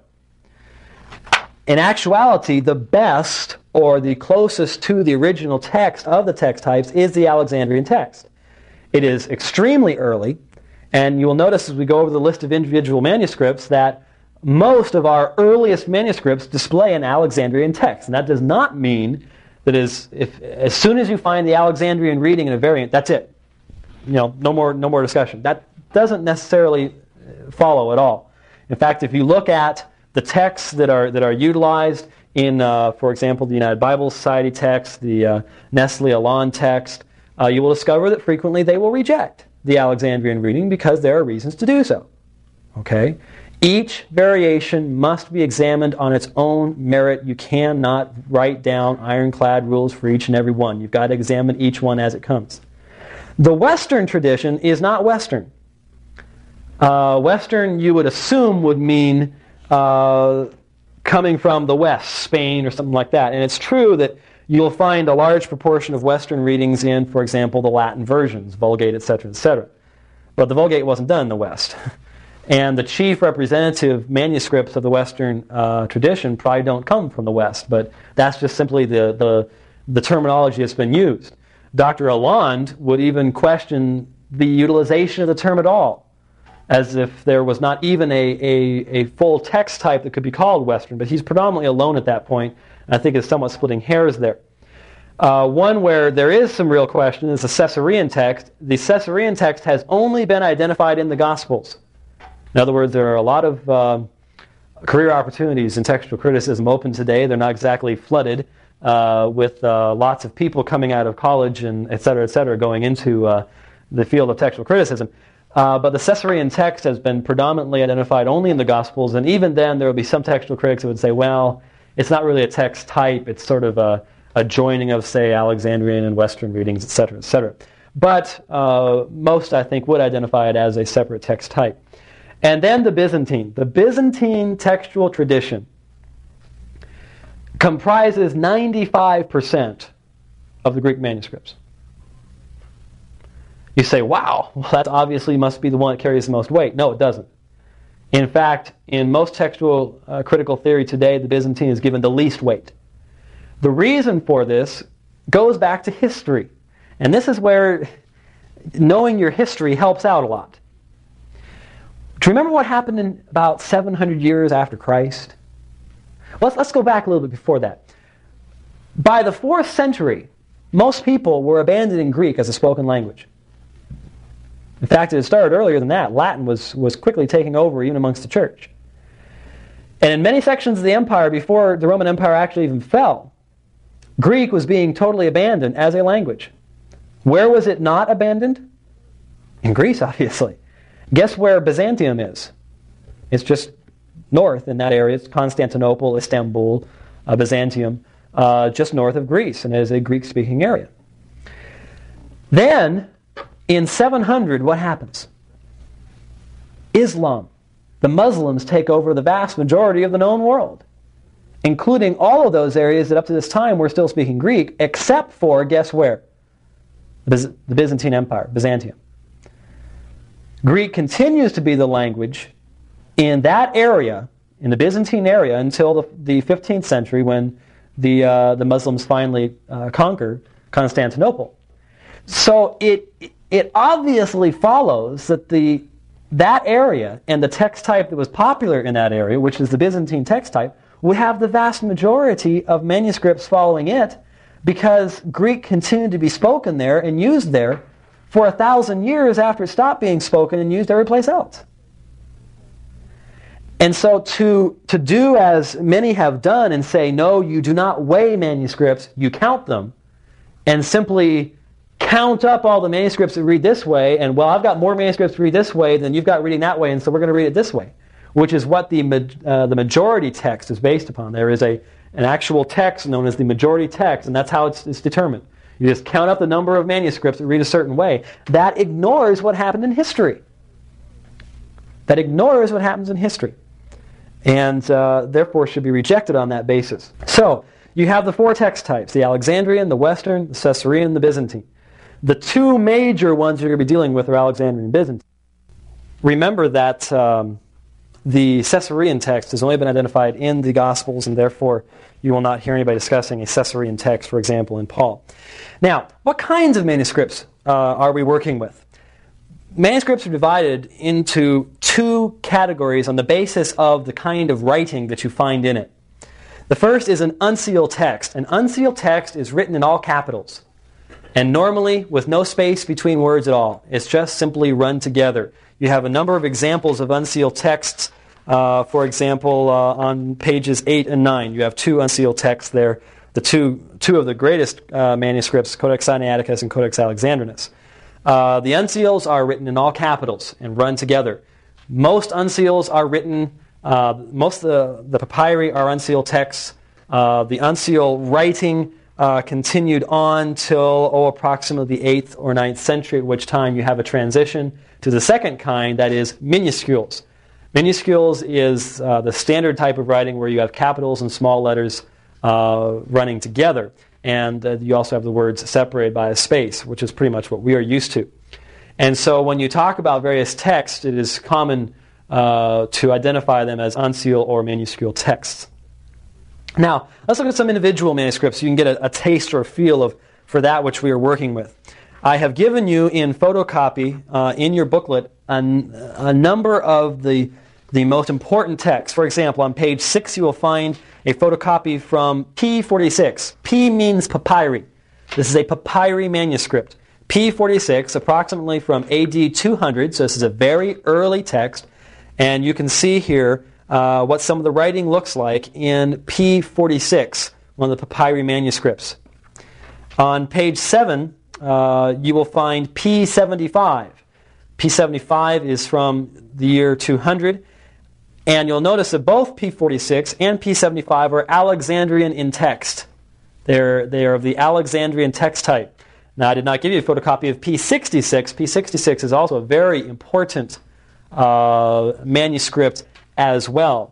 In actuality, the best, or the closest to the original text of the text types, is the Alexandrian text. It is extremely early, and you will notice as we go over the list of individual manuscripts that most of our earliest manuscripts display an Alexandrian text. And that does not mean that is, if, as soon as you find the Alexandrian reading in a variant, that's it. You know, no more, no more discussion. That doesn't necessarily follow at all. In fact, if you look at the texts that are that are utilized in, uh, for example, the United Bible Society text, the uh, Nestle Aland text, uh, you will discover that frequently they will reject the Alexandrian reading because there are reasons to do so. Okay? Each variation must be examined on its own merit. You cannot write down ironclad rules for each and every one. You've got to examine each one as it comes. The Western tradition is not Western. Uh, Western, you would assume, would mean uh, coming from the West, Spain or something like that. And it's true that you'll find a large proportion of Western readings in, for example, the Latin versions, Vulgate, et cetera, et cetera. But the Vulgate wasn't done in the West. And the chief representative manuscripts of the Western uh, tradition probably don't come from the West, but that's just simply the, the, the terminology that's been used. Doctor Aland would even question the utilization of the term at all, as if there was not even a, a, a full text type that could be called Western, but he's predominantly alone at that point, and I think is somewhat splitting hairs there. Uh, one where there is some real question is the Caesarean text. The Caesarean text has only been identified in the Gospels. In other words, there are a lot of uh, career opportunities in textual criticism open today. They're not exactly flooded uh, with uh, lots of people coming out of college and et cetera, et cetera, going into uh, the field of textual criticism. Uh, but the Caesarean text has been predominantly identified only in the Gospels, and even then there will be some textual critics who would say, well, it's not really a text type, it's sort of a, a joining of, say, Alexandrian and Western readings, et cetera, et cetera. But uh, most, I think, would identify it as a separate text type. And then the Byzantine. The Byzantine textual tradition comprises ninety-five percent of the Greek manuscripts. You say, wow, well, that obviously must be the one that carries the most weight. No, it doesn't. In fact, in most textual uh, critical theory today, the Byzantine is given the least weight. The reason for this goes back to history. And this is where knowing your history helps out a lot. Do you remember what happened in about seven hundred years after Christ? Let's, let's go back a little bit before that. By the fourth century, most people were abandoning Greek as a spoken language. In fact, it had started earlier than that. Latin was, was quickly taking over even amongst the church. And in many sections of the empire, before the Roman Empire actually even fell, Greek was being totally abandoned as a language. Where was it not abandoned? In Greece, obviously. Guess where Byzantium is? It's just north in that area. It's Constantinople, Istanbul, uh, Byzantium, uh, just north of Greece, and it is a Greek-speaking area. Then, in seven hundred, what happens? Islam. The Muslims take over the vast majority of the known world, including all of those areas that up to this time were still speaking Greek, except for, guess where? The Byzantine Empire, Byzantium. Greek continues to be the language in that area, in the Byzantine area, until the, the fifteenth century when the, uh, the Muslims finally uh, conquered Constantinople. So it, it obviously follows that the, that area and the text type that was popular in that area, which is the Byzantine text type, would have the vast majority of manuscripts following it because Greek continued to be spoken there and used there for a thousand years after it stopped being spoken and used every place else. And so to, to do as many have done and say, no, you do not weigh manuscripts, you count them, and simply count up all the manuscripts that read this way, and, well, I've got more manuscripts to read this way than you've got reading that way, and so we're going to read it this way, which is what the uh, the majority text is based upon. There is a an actual text known as the majority text, and that's how it's, it's determined. You just count up the number of manuscripts that read a certain way. That ignores what happened in history. That ignores what happens in history. And uh, therefore should be rejected on that basis. So, you have the four text types, the Alexandrian, the Western, the Caesarean, the Byzantine. The two major ones you're going to be dealing with are Alexandrian and Byzantine. Remember that um, the Caesarean text has only been identified in the Gospels, and therefore you will not hear anybody discussing a Caesarean text, for example, in Paul. Now, what kinds of manuscripts uh, are we working with? Manuscripts are divided into two categories on the basis of the kind of writing that you find in it. The first is an unsealed text. An unsealed text is written in all capitals, and normally with no space between words at all. It's just simply run together. You have a number of examples of unsealed texts. Uh, for example, uh, on pages eight and nine, you have two unsealed texts there. The two two of the greatest uh, manuscripts, Codex Sinaiticus and Codex Alexandrinus. Uh, the unseals are written in all capitals and run together. Most unseals are written, uh, most of the, the papyri are unsealed texts. Uh, the unseal writing uh, continued on till, oh, approximately the eighth or ninth century, at which time you have a transition to the second kind, that is minuscules. Minuscules is uh, the standard type of writing where you have capitals and small letters uh, running together. And uh, you also have the words separated by a space, which is pretty much what we are used to. And so when you talk about various texts, it is common uh, to identify them as unsealed or minuscule texts. Now, let's look at some individual manuscripts so you can get a, a taste or a feel of for that which we are working with. I have given you in photocopy uh, in your booklet a, a number of the, the most important texts. For example, on page six you will find a photocopy from P forty-six. P means papyri. This is a papyri manuscript. P forty-six, approximately from A D two hundred, so this is a very early text. And you can see here uh, what some of the writing looks like in P forty-six, one of the papyri manuscripts. On page seven, uh, you will find P seventy-five. P seventy-five is from the year two hundred. And you'll notice that both P forty-six and P seventy-five are Alexandrian in text. They're, they are of the Alexandrian text type. Now, I did not give you a photocopy of P sixty-six. P sixty-six is also a very important uh, manuscript as well.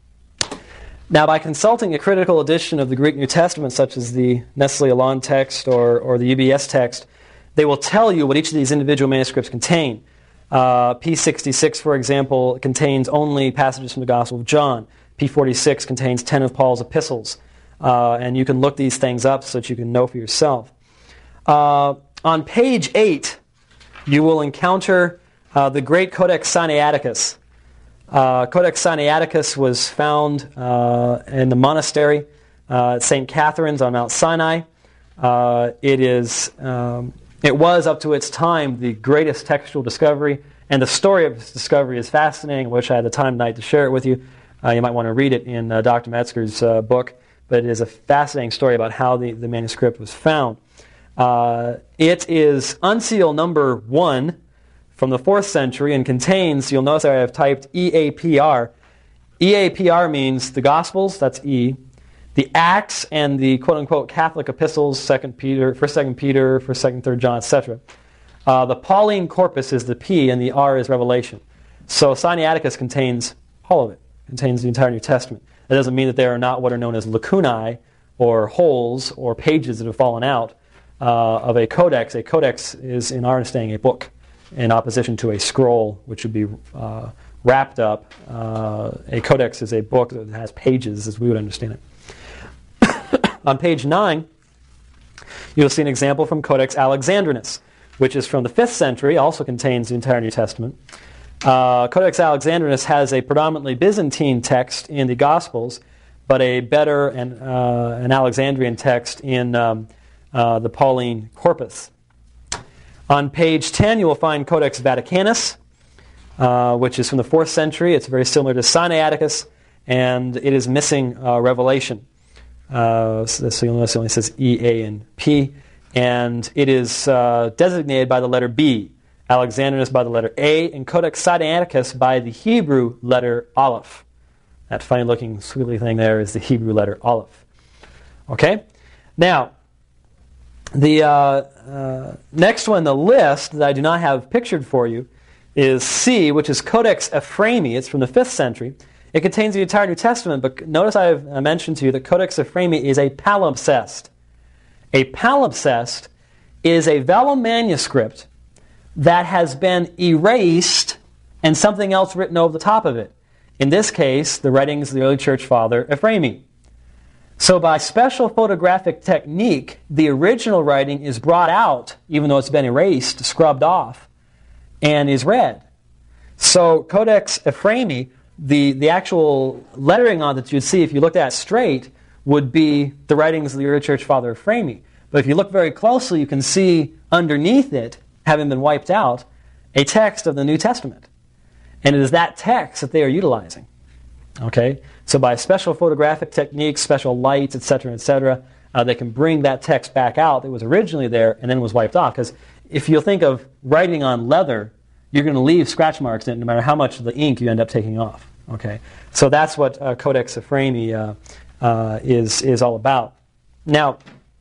Now, by consulting a critical edition of the Greek New Testament, such as the Nestle-Aland text or, or the U B S text, they will tell you what each of these individual manuscripts contain. Uh, P sixty-six, for example, contains only passages from the Gospel of John. P forty-six contains ten of Paul's epistles. Uh, and you can look these things up so that you can know for yourself. Uh, on page eight, you will encounter uh, the great Codex Sinaiticus. Uh, Codex Sinaiticus was found uh, in the monastery uh, at Saint Catherine's on Mount Sinai. Uh, it is... Um, It was, up to its time, the greatest textual discovery, and the story of its discovery is fascinating. I wish I had the time tonight to share it with you. Uh, you might want to read it in uh, Doctor Metzger's uh, book, but it is a fascinating story about how the, the manuscript was found. Uh, it is unseal number one from the fourth century and contains, you'll notice I have typed E A P R. E A P R means the Gospels, that's E, the Acts and the quote-unquote Catholic epistles, Second Peter, First, Second Peter, First, Second, Third John, et cetera. Uh, the Pauline corpus is the P, and the R is Revelation. So Sinaiticus contains all of it. Contains the entire New Testament. That doesn't mean that there are not what are known as lacunae, or holes, or pages that have fallen out uh, of a codex. A codex is, in our understanding, a book, in opposition to a scroll, which would be uh, wrapped up. Uh, a codex is a book that has pages, as we would understand it. On page nine, you'll see an example from Codex Alexandrinus, which is from the fifth century, also contains the entire New Testament. Uh, Codex Alexandrinus has a predominantly Byzantine text in the Gospels, but a better and uh, an Alexandrian text in um, uh, the Pauline corpus. On page ten, you will find Codex Vaticanus, uh, which is from the fourth century. It's very similar to Sinaiticus, and it is missing uh, Revelation. Uh, so, so you'll notice it only says E, A, and P. And it is uh, designated by the letter B, Alexandrinus by the letter A, and Codex Sinaiticus by the Hebrew letter Aleph. That funny-looking, squiggly thing there is the Hebrew letter Aleph. Okay? Now, the uh, uh, next one on the list that I do not have pictured for you is C, which is Codex Ephraemi. It's from the fifth century. It contains the entire New Testament, but notice I've mentioned to you that Codex Ephraemi is a palimpsest. A palimpsest is a vellum manuscript that has been erased and something else written over the top of it. In this case, the writings of the early church father Ephraemi. So by special photographic technique, the original writing is brought out, even though it's been erased, scrubbed off, and is read. So Codex Ephraemi, the, the actual lettering on it that you'd see if you looked at it straight, would be the writings of the early church father Ephraemi. But if you look very closely, you can see underneath it, having been wiped out, a text of the New Testament. And it is that text that they are utilizing. Okay? So by special photographic techniques, special lights, et cetera, et cetera, uh, they can bring that text back out that was originally there and then was wiped off. Because if you think of writing on leather, you're going to leave scratch marks in it no matter how much of the ink you end up taking off. Okay? So that's what uh, Codex Ephraemi uh, uh, is, is all about. Now,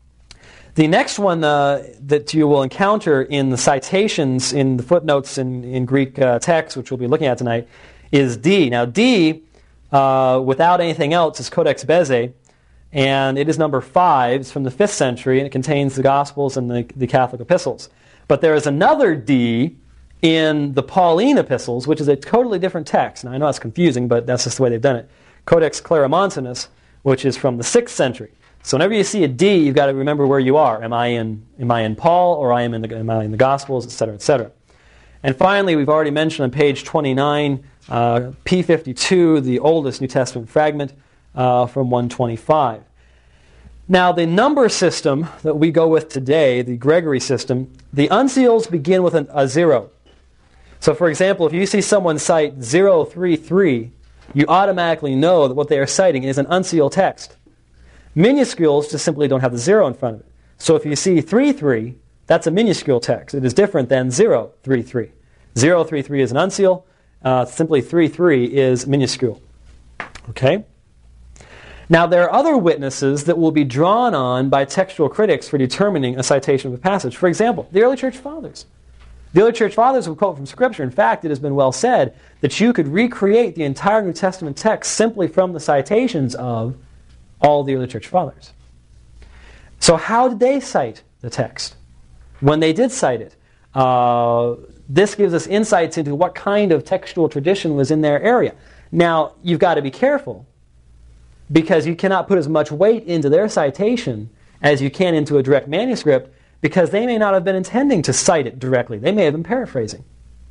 the next one uh, that you will encounter in the citations, in the footnotes in, in Greek uh, text, which we'll be looking at tonight, is D. Now, D, uh, without anything else, is Codex Bezae, and it is number five. It's from the fifth century, and it contains the Gospels and the, the Catholic epistles. But there is another D in the Pauline epistles, which is a totally different text. Now, I know that's confusing, but that's just the way they've done it. Codex Claromontanus, which is from the sixth century. So whenever you see a D, you've got to remember where you are. Am I in am I in Paul, or I am in the am I in the Gospels, et cetera, et cetera. And finally, we've already mentioned on page twenty-nine, uh, P fifty-two, the oldest New Testament fragment uh, from one twenty-five. Now, the number system that we go with today, the Gregory system, the unseals begin with an, a zero. So, for example, if you see someone cite zero three three, you automatically know that what they are citing is an unsealed text. Minuscules just simply don't have the zero in front of it. So if you see three three, that's a minuscule text. It is different than zero three three. zero three three is an unseal. Uh, simply three three is minuscule. Okay? Now, there are other witnesses that will be drawn on by textual critics for determining a citation of a passage. For example, the early church fathers. The early church fathers will quote from Scripture. In fact, it has been well said that you could recreate the entire New Testament text simply from the citations of all the early church fathers. So how did they cite the text? When they did cite it, uh, this gives us insights into what kind of textual tradition was in their area. Now, you've got to be careful, because you cannot put as much weight into their citation as you can into a direct manuscript, because they may not have been intending to cite it directly. They may have been paraphrasing.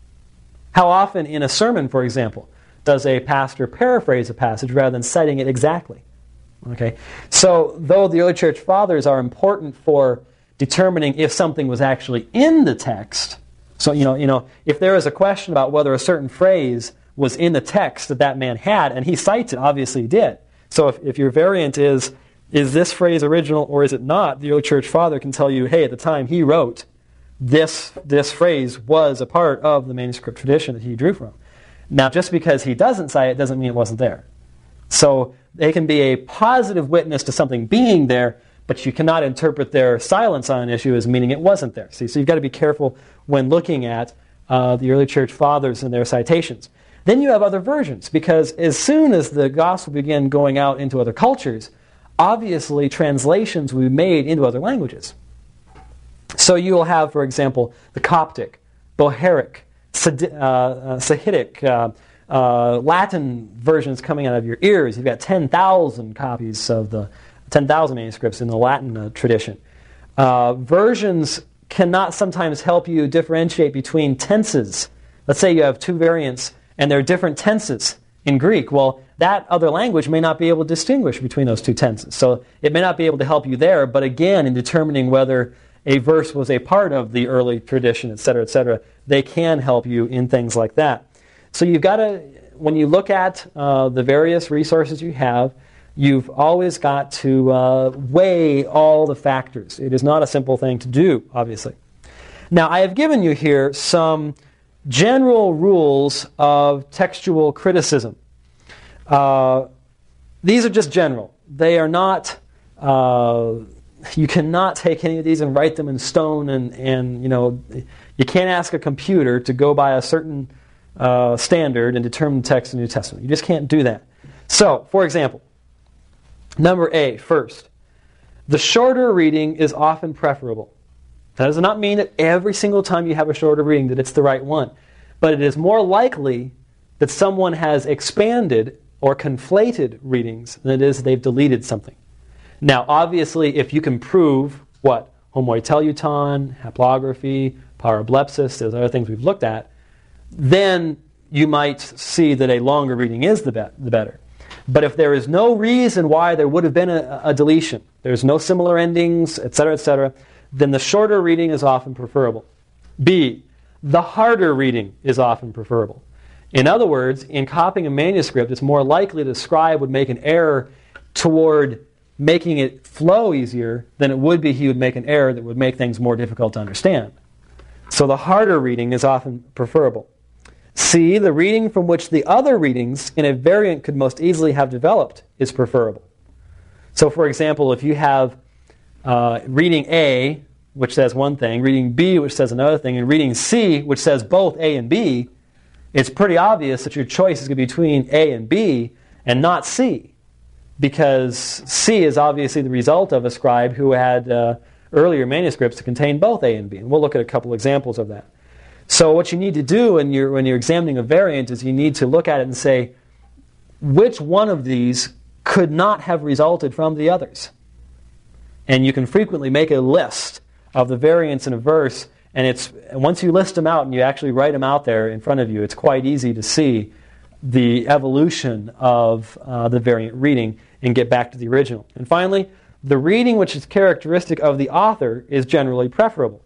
How often in a sermon, for example, does a pastor paraphrase a passage rather than citing it exactly? Okay, so though the early church fathers are important for determining if something was actually in the text, so you know, you know, if there is a question about whether a certain phrase was in the text that that man had, and he cites it, obviously he did. So if, if your variant is, is this phrase original or is it not, the early church father can tell you, hey, at the time he wrote, this this phrase was a part of the manuscript tradition that he drew from. Now, just because he doesn't cite it doesn't mean it wasn't there. So they can be a positive witness to something being there, but you cannot interpret their silence on an issue as meaning it wasn't there. See, so you've got to be careful when looking at uh, the early church fathers and their citations. Then you have other versions, because as soon as the gospel began going out into other cultures, obviously translations will be made into other languages. So you will have, for example, the Coptic, Bohairic, Sadi- uh, uh, Sahidic, uh, uh, Latin versions coming out of your ears. You've got ten thousand copies of the ten thousand manuscripts in the Latin uh, tradition. Uh, versions cannot sometimes help you differentiate between tenses. Let's say you have two variants and there are different tenses in Greek. Well, that other language may not be able to distinguish between those two tenses. So it may not be able to help you there, but again, in determining whether a verse was a part of the early tradition, et cetera, et cetera, they can help you in things like that. So you've got to, when you look at uh, the various resources you have, You've always got to uh, weigh all the factors. It is not a simple thing to do, obviously. Now, I have given you here some general rules of textual criticism. Uh, these are just general. They are not, uh, you cannot take any of these and write them in stone, and, and you know, you can't ask a computer to go by a certain uh, standard and determine the text of the New Testament. You just can't do that. So, for example, number A, first, the shorter reading is often preferable. That does not mean that every single time you have a shorter reading that it's the right one. But it is more likely that someone has expanded or conflated readings than it is they've deleted something. Now, obviously, if you can prove what? Homoiteleuton, haplography, parablepsis, those other things we've looked at, then you might see that a longer reading is the, be- the better. But if there is no reason why there would have been a, a deletion, there's no similar endings, et cetera, et cetera, then the shorter reading is often preferable. B, the harder reading is often preferable. In other words, in copying a manuscript, it's more likely the scribe would make an error toward making it flow easier than it would be he would make an error that would make things more difficult to understand. So the harder reading is often preferable. C, the reading from which the other readings in a variant could most easily have developed is preferable. So for example, if you have uh, reading A, which says one thing, reading B, which says another thing, and reading C, which says both A and B, it's pretty obvious that your choice is going to be between A and B and not C, because C is obviously the result of a scribe who had uh, earlier manuscripts that contain both A and B. And we'll look at a couple examples of that. So what you need to do when you're, when you're examining a variant is you need to look at it and say, which one of these could not have resulted from the others? And you can frequently make a list of the variants in a verse, and it's once you list them out and you actually write them out there in front of you, it's quite easy to see the evolution of uh, the variant reading and get back to the original. And finally, the reading which is characteristic of the author is generally preferable.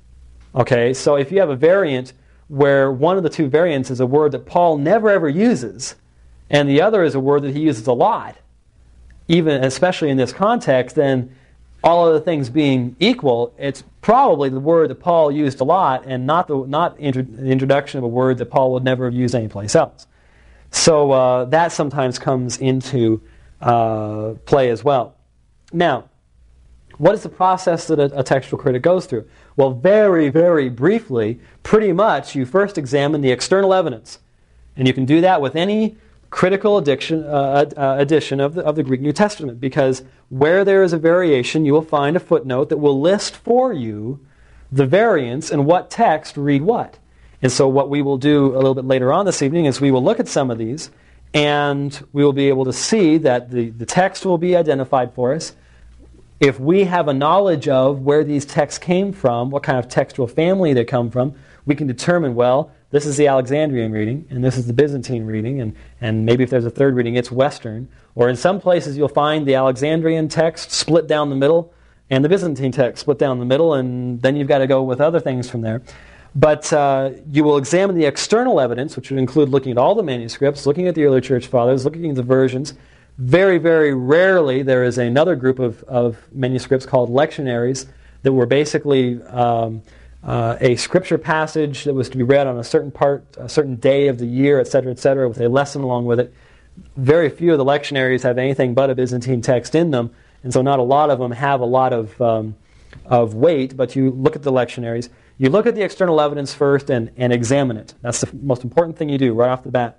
Okay, so if you have a variant where one of the two variants is a word that Paul never ever uses, and the other is a word that he uses a lot, even especially in this context, then all of the things being equal, it's probably the word that Paul used a lot, and not the not intro, the introduction of a word that Paul would never have used anyplace else. So uh, that sometimes comes into uh, play as well. Now, what is the process that a, a textual critic goes through? Well, very, very briefly, pretty much you first examine the external evidence. And you can do that with any critical addiction, uh, uh, edition of the, of the Greek New Testament, because where there is a variation, you will find a footnote that will list for you the variants and what text read what. And so what we will do a little bit later on this evening is we will look at some of these, and we will be able to see that the, the text will be identified for us. If we have a knowledge of where these texts came from, what kind of textual family they come from, we can determine, well, this is the Alexandrian reading, and this is the Byzantine reading, and, and maybe if there's a third reading, it's Western. Or in some places you'll find the Alexandrian text split down the middle, and the Byzantine text split down the middle, and then you've got to go with other things from there. But uh, you will examine the external evidence, which would include looking at all the manuscripts, looking at the early church fathers, looking at the versions. Very, very rarely there is another group of, of manuscripts called lectionaries that were basically um, uh, a scripture passage that was to be read on a certain part, a certain day of the year, et cetera, et cetera, with a lesson along with it. Very few of the lectionaries have anything but a Byzantine text in them, and so not a lot of them have a lot of um, of weight, but you look at the lectionaries. You look at the external evidence first and, and examine it. That's the most important thing you do right off the bat.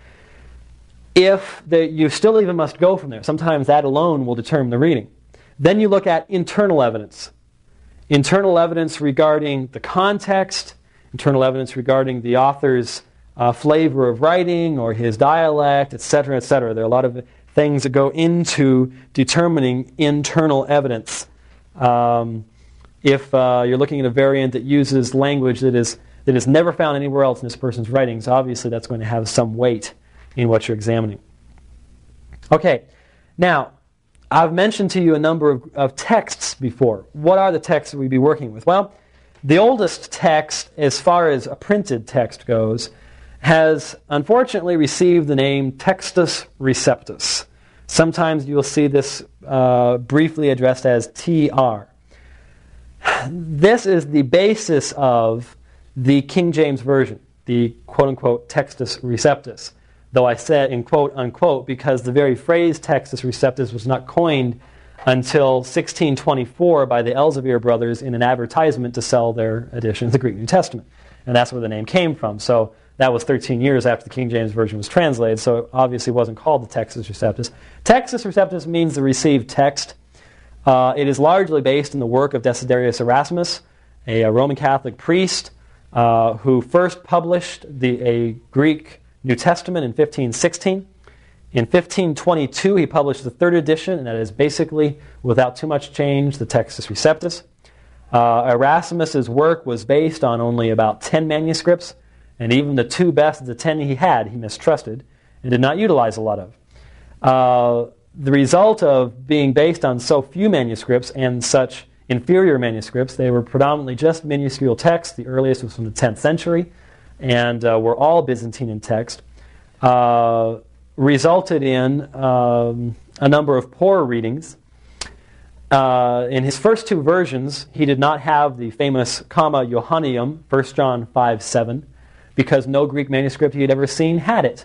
If the, you still even must go from there, sometimes that alone will determine the reading. Then you look at internal evidence. Internal evidence regarding the context, internal evidence regarding the author's uh, flavor of writing or his dialect, et cetera, et cetera. There are a lot of things that go into determining internal evidence. Um, if uh, you're looking at a variant that uses language that is that is never found anywhere else in this person's writings, obviously that's going to have some weight in what you're examining. Okay, now, I've mentioned to you a number of, of texts before. What are the texts that we'd be working with? Well, the oldest text, as far as a printed text goes, has unfortunately received the name Textus Receptus. Sometimes you'll see this uh, briefly addressed as T R. This is the basis of the King James Version, the quote-unquote Textus Receptus, though I said in quote-unquote because the very phrase Textus Receptus was not coined until sixteen twenty-four by the Elzevir brothers in an advertisement to sell their edition of the Greek New Testament. And that's where the name came from. So that was thirteen years after the King James Version was translated, so it obviously wasn't called the Textus Receptus. Textus Receptus means the received text. Uh, it is largely based on the work of Desiderius Erasmus, a, a Roman Catholic priest uh, who first published the, a Greek New Testament in fifteen sixteen. In fifteen twenty-two, he published the third edition, and that is basically, without too much change, the Textus Receptus. Uh, Erasmus's work was based on only about ten manuscripts, and even the two best of the ten he had, he mistrusted and did not utilize a lot of. Uh, the result of being based on so few manuscripts and such inferior manuscripts, they were predominantly just minuscule texts. The earliest was from the tenth century, and uh, were all Byzantine in text. Uh, resulted in um, a number of poor readings. Uh, in his first two versions, he did not have the famous comma Johanneum, First John five seven, because no Greek manuscript he had ever seen had it.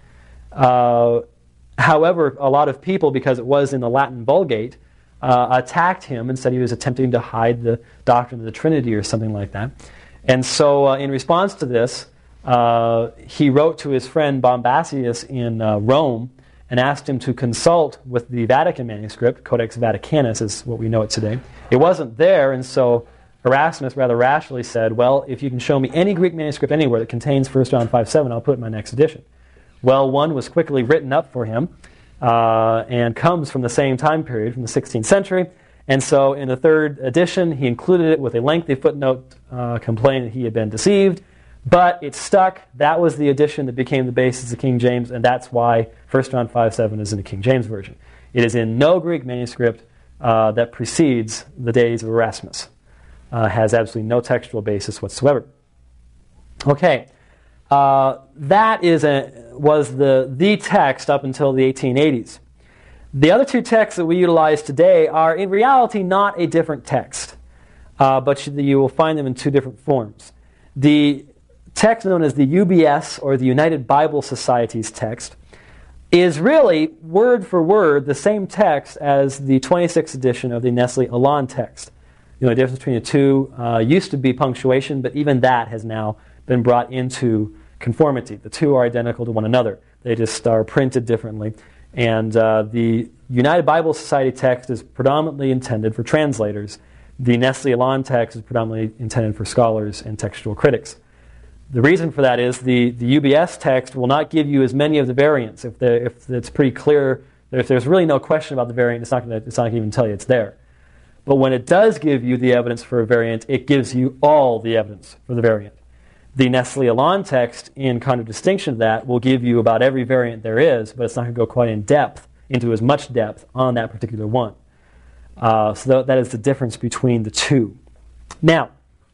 Uh, however, a lot of people, because it was in the Latin Vulgate, uh, attacked him and said he was attempting to hide the doctrine of the Trinity or something like that. And so uh, in response to this, Uh, he wrote to his friend Bombasius in uh, Rome and asked him to consult with the Vatican manuscript. Codex Vaticanus is what we know it today. It wasn't there, and so Erasmus rather rashly said, well, if you can show me any Greek manuscript anywhere that contains First John five seven, I'll put it in my next edition. Well, one was quickly written up for him uh, and comes from the same time period, from the sixteenth century. And so in the third edition, he included it with a lengthy footnote uh, complaining that he had been deceived. But it stuck. That was the edition that became the basis of King James, and that's why First John five seven is in the King James Version. It is in no Greek manuscript uh, that precedes the days of Erasmus. Uh, has absolutely no textual basis whatsoever. Okay, uh, that is a, was the, the text up until the eighteen eighties. The other two texts that we utilize today are in reality not a different text, uh, but you will find them in two different forms. The text known as the U B S, or the United Bible Society's text, is really, word for word, the same text as the twenty-sixth edition of the Nestle Aland text. The only difference between the two uh, used to be punctuation, but even that has now been brought into conformity. The two are identical to one another. They just are printed differently. And uh, the United Bible Society text is predominantly intended for translators. The Nestle Aland text is predominantly intended for scholars and textual critics. The reason for that is the, the U B S text will not give you as many of the variants. If, the, if it's pretty clear, if there's really no question about the variant, it's not going to it's not going to even tell you it's there. But when it does give you the evidence for a variant, it gives you all the evidence for the variant. The Nestle Aland text, in contradistinction to that, will give you about every variant there is, but it's not going to go quite in depth, into as much depth on that particular one. Uh, so that is the difference between the two. Now,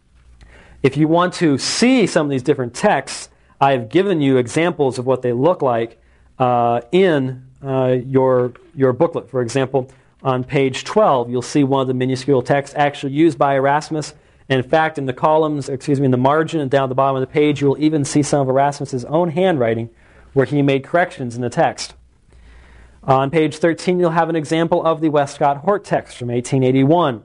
if you want to see some of these different texts, I've given you examples of what they look like uh, in uh, your, your booklet. For example, on page twelve, you'll see one of the minuscule texts actually used by Erasmus. And in fact, in the columns, excuse me, in the margin and down at the bottom of the page, you'll even see some of Erasmus's own handwriting where he made corrections in the text. On page thirteen, you'll have an example of the Westcott Hort text from eighteen eighty-one.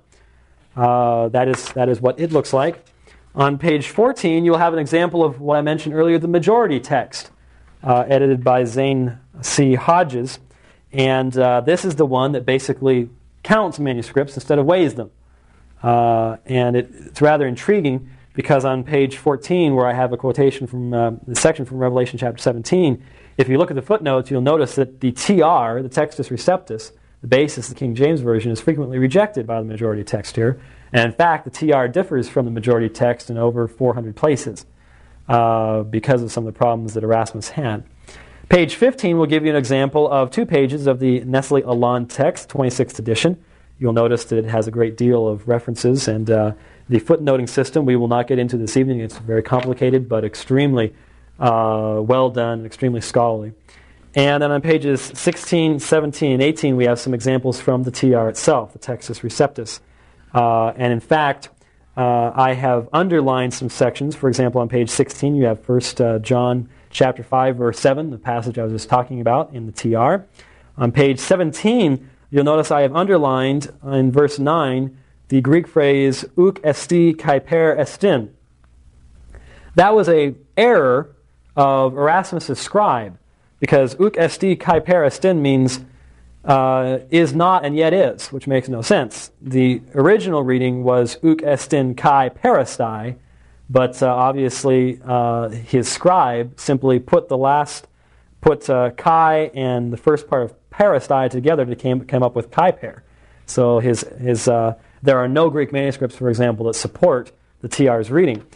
Uh, that is, that is what it looks like. On page fourteen, you'll have an example of what I mentioned earlier, the majority text, uh, edited by Zane C. Hodges. And uh, this is the one that basically counts manuscripts instead of weighs them. Uh, and it, it's rather intriguing because on page fourteen, where I have a quotation from uh, the section from Revelation chapter seventeen, if you look at the footnotes, you'll notice that the T R, the Textus Receptus, the basis of the King James Version, is frequently rejected by the majority text here. And in fact, the T R differs from the majority text in over four hundred places uh, because of some of the problems that Erasmus had. Page fifteen will give you an example of two pages of the Nestle Aland text, twenty-sixth edition. You'll notice that it has a great deal of references, and uh, the footnoting system we will not get into this evening. It's very complicated, but extremely uh, well done, extremely scholarly. And then on pages sixteen, seventeen, and eighteen, we have some examples from the T R itself, the Textus Receptus. Uh, and in fact, uh, I have underlined some sections. For example, on page sixteen, you have First uh, John chapter five, verse seven, the passage I was just talking about in the T R. On page seventeen, you'll notice I have underlined in verse nine the Greek phrase uk esti kai per estin. That was an error of Erasmus' scribe, because uk esti kai per estin means uh, is not and yet is, which makes no sense. The original reading was uk estin kai peristai, but uh, obviously uh, his scribe simply put the last, put uh, kai and the first part of peristai together to came, came up with kai per. So his, his, uh, there are no Greek manuscripts, for example, that support the T R's reading.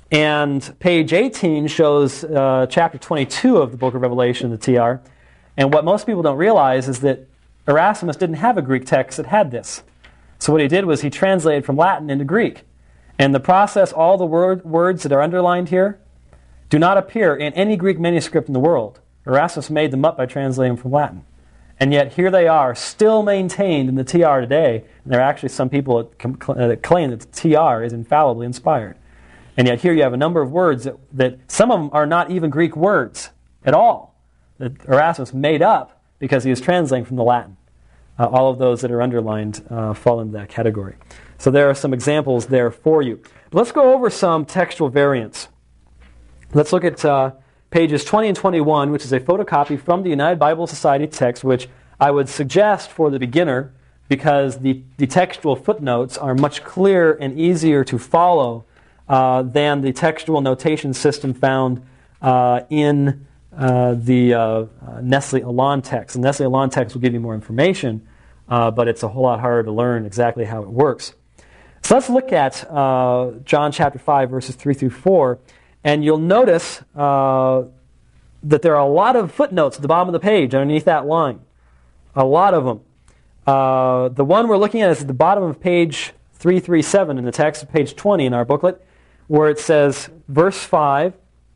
And page eighteen shows uh, chapter twenty-two of the book of Revelation, the T R. And what most people don't realize is that Erasmus didn't have a Greek text that had this. So what he did was he translated from Latin into Greek. And the process, all the word, words that are underlined here do not appear in any Greek manuscript in the world. Erasmus made them up by translating from Latin. And yet here they are, still maintained in the T R today. And there are actually some people that, com- that claim that the T R is infallibly inspired. And yet here you have a number of words that, that some of them are not even Greek words at all, that Erasmus made up because he was translating from the Latin. Uh, all of those that are underlined uh, fall into that category. So there are some examples there for you. But let's go over some textual variants. Let's look at uh, pages twenty and twenty-one, which is a photocopy from the United Bible Society text, which I would suggest for the beginner because the, the textual footnotes are much clearer and easier to follow uh, than the textual notation system found uh, in uh, the uh, uh, Nestle-Aland text. The Nestle-Aland text will give you more information, uh, but it's a whole lot harder to learn exactly how it works. So let's look at uh, John chapter five, verses three through four, and you'll notice uh, that there are a lot of footnotes at the bottom of the page underneath that line. A lot of them. Uh, the one we're looking at is at the bottom of page three thirty-seven in the text of page twenty in our booklet, where it says verse five,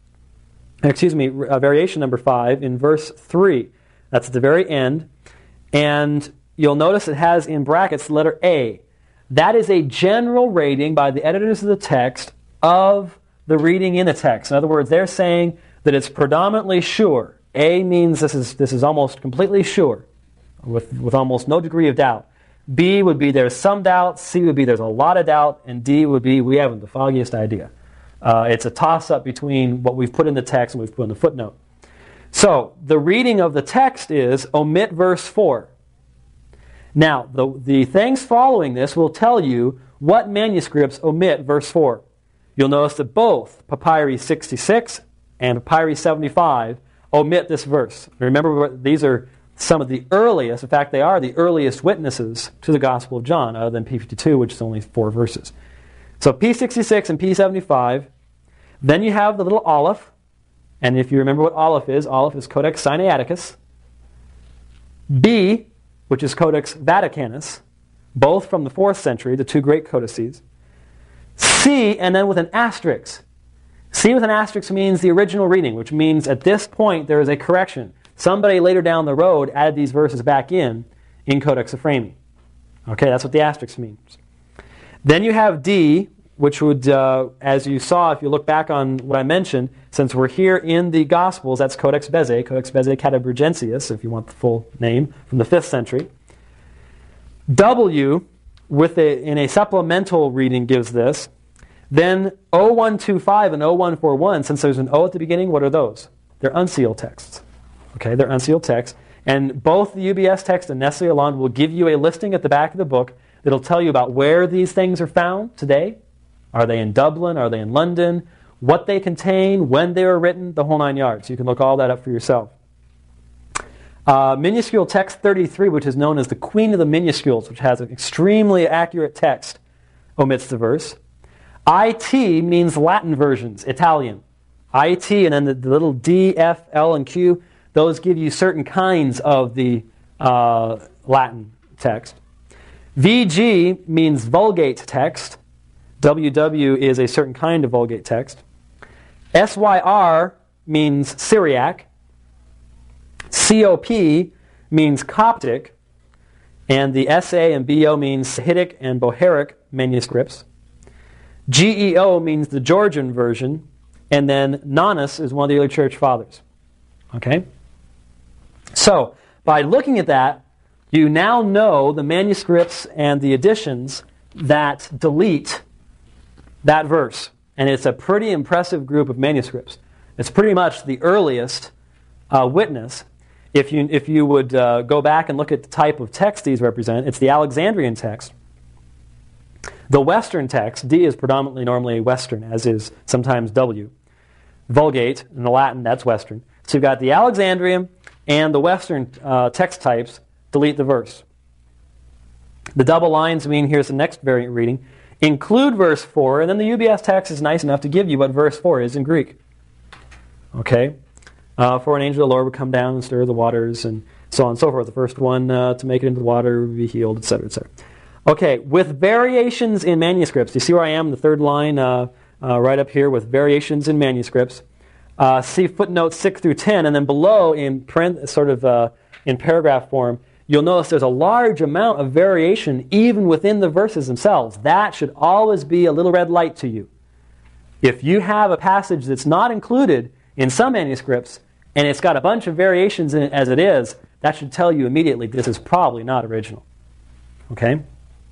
excuse me, uh, variation number five in verse three. That's at the very end. And you'll notice it has in brackets the letter A. That is a general rating by the editors of the text of the reading in the text. In other words, they're saying that it's predominantly sure. A means this is this is almost completely sure, with, with almost no degree of doubt. B would be there's some doubt, C would be there's a lot of doubt, and D would be we haven't the foggiest idea. Uh, it's a toss-up between what we've put in the text and we've put in the footnote. So, the reading of the text is omit verse four. Now, the, the things following this will tell you what manuscripts omit verse four. You'll notice that both Papyri sixty-six and Papyri seventy-five omit this verse. Remember, these are some of the earliest, in fact, they are the earliest witnesses to the Gospel of John, other than P fifty-two, which is only four verses. So P sixty-six and P seventy-five. Then you have the little Aleph. And if you remember what Aleph is, Aleph is Codex Sinaiticus. B, which is Codex Vaticanus, both from the fourth century, the two great codices. C, and then with an asterisk. C with an asterisk means the original reading, which means at this point there is a correction. Somebody later down the road added these verses back in, in Codex Ephraemi. Okay, that's what the asterisk means. Then you have D, which would, uh, as you saw, if you look back on what I mentioned, since we're here in the Gospels, that's Codex Bezae, Codex Bezae Cataburgensius, if you want the full name, from the fifth century. W, with a, in a supplemental reading, gives this. Then O one twenty-five and O one forty-one, since there's an O at the beginning, what are those? They're unsealed texts. Okay, they're unsealed texts. And both the U B S text and Nestle-Aland will give you a listing at the back of the book that'll tell you about where these things are found today. Are they in Dublin? Are they in London? What they contain, when they were written, the whole nine yards. You can look all that up for yourself. Uh, minuscule text thirty-three, which is known as the Queen of the Minuscules, which has an extremely accurate text, omits the verse. I T means Latin versions, Italian. I T and then the, the little D, F, L, and Q, those give you certain kinds of the uh, Latin text. V G means Vulgate text. W W is a certain kind of Vulgate text. S Y R means Syriac. C O P means Coptic, and the S A and B O means Sahidic and Bohairic manuscripts. G E O means the Georgian version, and then Nonus is one of the early church fathers. Okay? So, by looking at that, you now know the manuscripts and the editions that delete that verse. And it's a pretty impressive group of manuscripts. It's pretty much the earliest uh, witness. If you, if you would uh, go back and look at the type of text these represent, it's the Alexandrian text. The Western text, D is predominantly normally Western, as is sometimes W. Vulgate, in the Latin, that's Western. So you've got the Alexandrian and the Western uh, text types delete the verse. The double lines mean, here's the next variant reading, include verse four, and then the U B S text is nice enough to give you what verse four is in Greek. Okay? Uh, for an angel of the Lord would come down and stir the waters, and so on and so forth. The first one uh, to make it into the water would be healed, et cetera, et cetera. Okay, with variations in manuscripts. Do you see where I am? The third line uh, uh, right up here with variations in manuscripts. Uh, see footnotes six through ten, and then below in print, sort of uh, in paragraph form, you'll notice there's a large amount of variation even within the verses themselves. That should always be a little red light to you. If you have a passage that's not included in some manuscripts, and it's got a bunch of variations in it as it is, that should tell you immediately this is probably not original. Okay?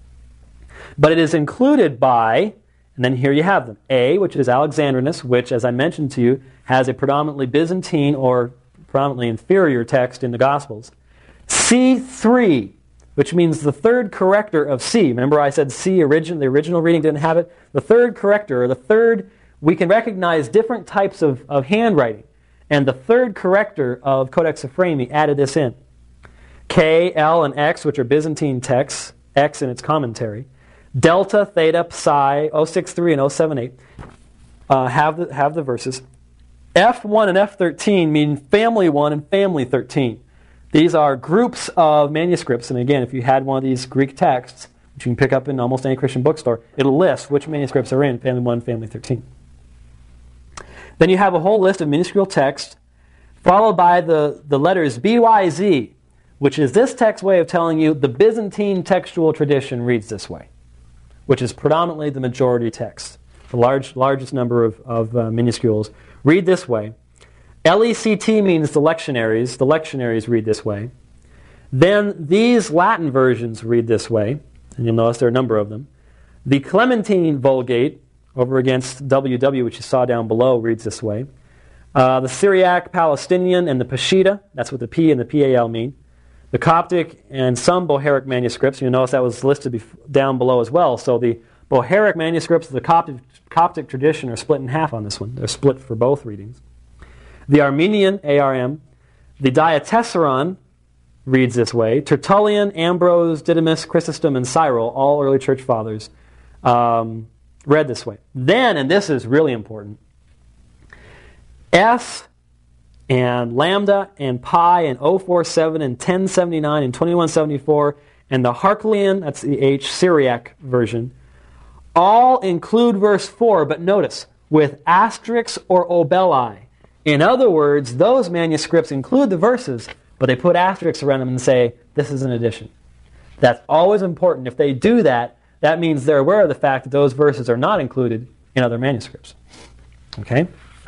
But it is included by, and then here you have them, A, which is Alexandrinus, which, as I mentioned to you, has a predominantly Byzantine or predominantly inferior text in the Gospels. C three, which means the third corrector of C. Remember I said C, origin, the original reading didn't have it? The third corrector, or the third, we can recognize different types of, of handwriting. And the third corrector of Codex Ephraemi added this in. K, L, and X, which are Byzantine texts, X in its commentary. Delta, Theta, Psi, oh six three and oh seven eight uh, have, the, have the verses. F one and F thirteen mean family one and family thirteen. These are groups of manuscripts, and again, if you had one of these Greek texts, which you can pick up in almost any Christian bookstore, it'll list which manuscripts are in family one, family thirteen. Then you have a whole list of minuscule text, followed by the, the letters B Y Z, which is this text way of telling you the Byzantine textual tradition reads this way, which is predominantly the majority text. The large, largest number of, of uh, minuscules read this way. L E C T means the lectionaries. The lectionaries read this way. Then these Latin versions read this way, and you'll notice there are a number of them. The Clementine Vulgate, over against W W, which you saw down below, reads this way. Uh, the Syriac Palestinian and the Peshitta, that's what the P and the P A L mean. The Coptic and some Bohairic manuscripts, you'll notice that was listed bef- down below as well. So the Bohairic manuscripts of the Coptic, Coptic tradition are split in half on this one. They're split for both readings. The Armenian, A R M, the Diatessaron reads this way. Tertullian, Ambrose, Didymus, Chrysostom, and Cyril, all early church fathers, um, read this way. Then, and this is really important, S and Lambda and Pi and oh forty-seven and ten seventy-nine and twenty-one seventy-four and the Harklian, that's the H, Syriac version, all include verse four, but notice, with asterisks or obeli. In other words, those manuscripts include the verses, but they put asterisks around them and say, this is an addition. That's always important. If they do that, that means they're aware of the fact that those verses are not included in other manuscripts. Okay?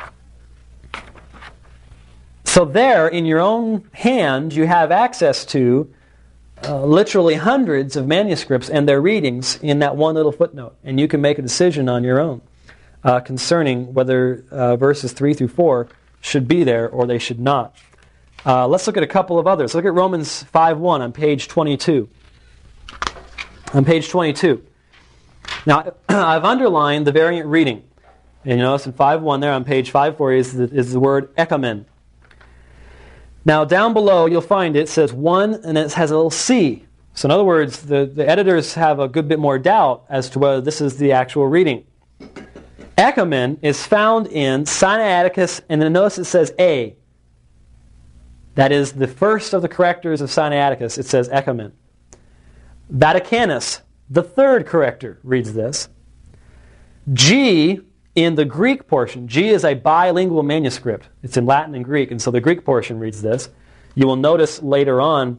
So there, in your own hand, you have access to uh, literally hundreds of manuscripts and their readings in that one little footnote. And you can make a decision on your own uh, concerning whether uh, verses three through four should be there or they should not. Uh, let's look at a couple of others. Look at Romans five one on page twenty-two. On page twenty-two. Now, I've underlined the variant reading. And you notice in five one there on page five forty is the, is the word ekamen. Now, down below, you'll find it says one, and it has a little C. So in other words, the, the editors have a good bit more doubt as to whether this is the actual reading. Ekamen is found in Sinaiticus, and then notice it says A. That is the first of the correctors of Sinaiticus. It says Ekamen. Vaticanus, the third corrector, reads this. G, in the Greek portion, G is a bilingual manuscript. It's in Latin and Greek, and so the Greek portion reads this. You will notice later on,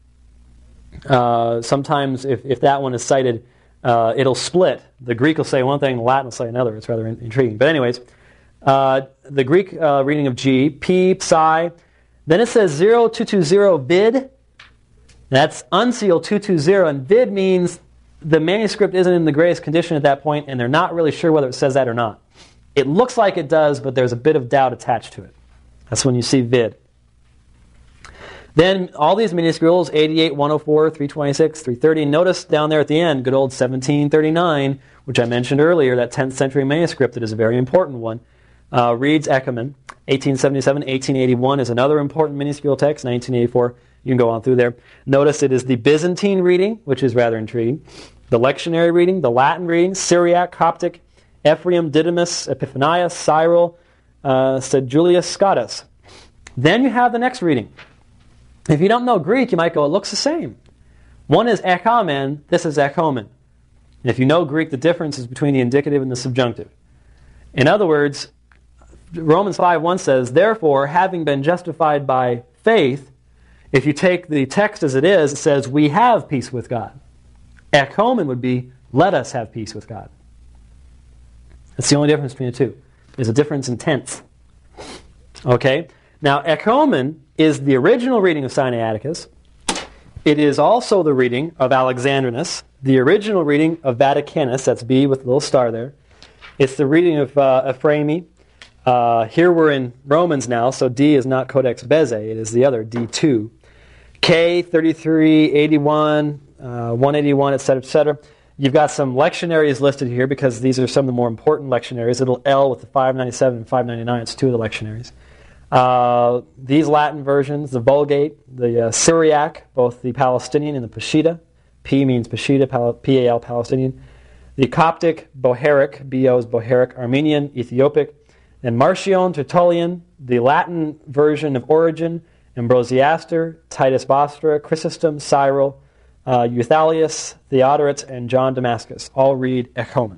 uh, sometimes if, if that one is cited, uh, it'll split. The Greek will say one thing, the Latin will say another. It's rather in- intriguing. But anyways, uh, the Greek uh, reading of G, P, Psi. Then it says zero two two zero vid. That's unsealed two two zero, and vid means the manuscript isn't in the greatest condition at that point, and they're not really sure whether it says that or not. It looks like it does, but there's a bit of doubt attached to it. That's when you see vid. Then all these minuscules, eighty-eight, one oh four, three twenty-six, three thirty. Notice down there at the end, good old seventeen thirty-nine, which I mentioned earlier, that tenth century manuscript that is a very important one, uh, reads Ecumene. eighteen seventy-seven, eighteen eighty-one is another important minuscule text, nineteen eighty-four. You can go on through there. Notice it is the Byzantine reading, which is rather intriguing, the lectionary reading, the Latin reading, Syriac, Coptic, Ephraim, Didymus, Epiphanius, Cyril, uh, said Julius Scotus. Then you have the next reading. If you don't know Greek, you might go, it looks the same. One is Ekamen, this is Ekomen. And if you know Greek, the difference is between the indicative and the subjunctive. In other words, Romans five one says, therefore, having been justified by faith, if you take the text as it is, it says, we have peace with God. Ekomen would be, let us have peace with God. That's the only difference between the two. There's a difference in tense. Okay? Now, Ekomen is the original reading of Sinaiticus. It is also the reading of Alexandrinus, the original reading of Vaticanus, that's B with a little star there. It's the reading of uh, Ephraimi. Uh, here we're in Romans now, so D is not Codex Bezae, it is the other, D two. K, thirty-three, eighty-one, uh, one eighty-one, et cetera, et cetera. You've got some lectionaries listed here because these are some of the more important lectionaries. It'll L with the five ninety-seven and five ninety-nine. It's two of the lectionaries. Uh, these Latin versions, the Vulgate, the uh, Syriac, both the Palestinian and the Peshitta. P means Peshitta, Pal- P A L, Palestinian. The Coptic, Bohairic, B O is Bohairic, Armenian, Ethiopic. And Marcion, Tertullian, the Latin version of Origen, Ambrosiaster, Titus Bostra, Chrysostom, Cyril, uh, Euthalius, Theodoret, and John Damascus all read Ekomen.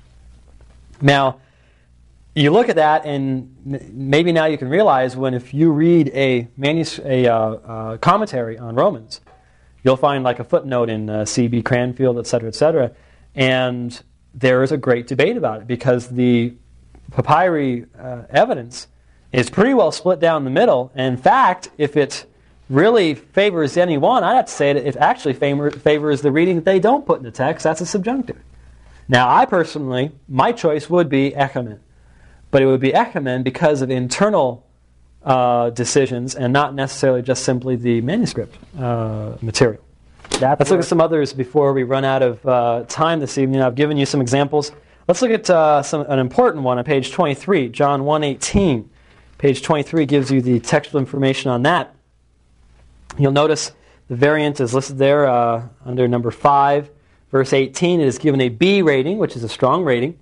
Now, you look at that, and maybe now you can realize when if you read a, manus- a uh, uh, commentary on Romans, you'll find like a footnote in uh, C B Cranfield, et cetera, et cetera, and there is a great debate about it because the papyri uh, evidence is pretty well split down the middle. And in fact, if it really favors any one, I'd have to say that it actually favor, favors the reading that they don't put in the text. That's a subjunctive. Now, I personally, my choice would be Ekumen. But it would be Ekumen because of internal uh, decisions and not necessarily just simply the manuscript uh, material. That's Let's look at some others before we run out of uh, time this evening. I've given you some examples. Let's look at uh, some, an important one on page twenty-three, John one eighteen. Page twenty-three gives you the textual information on that. You'll notice the variant is listed there uh, under number five, verse eighteen. It is given a B rating, which is a strong rating.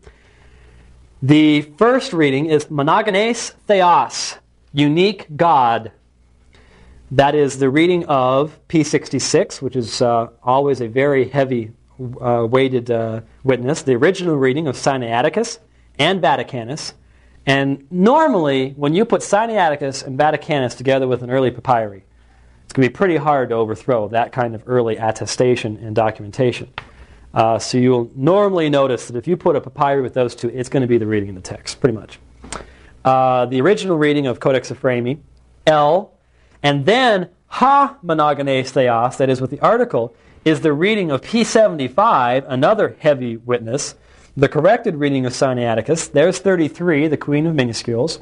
The first reading is Monogenes Theos, unique God. That is the reading of P sixty-six, which is uh, always a very heavy uh, weighted uh, witness. The original reading of Sinaiticus and Vaticanus. And normally, when you put Sinaiticus and Vaticanus together with an early papyri, it's going to be pretty hard to overthrow that kind of early attestation and documentation. Uh, so you'll normally notice that if you put a papyri with those two, it's going to be the reading in the text, pretty much. Uh, the original reading of Codex Ephraimi, L, and then Ha Monogenes Theos, that is with the article, is the reading of P seventy-five, another heavy witness. The corrected reading of Sinaiticus, there's thirty-three, the Queen of Minuscules,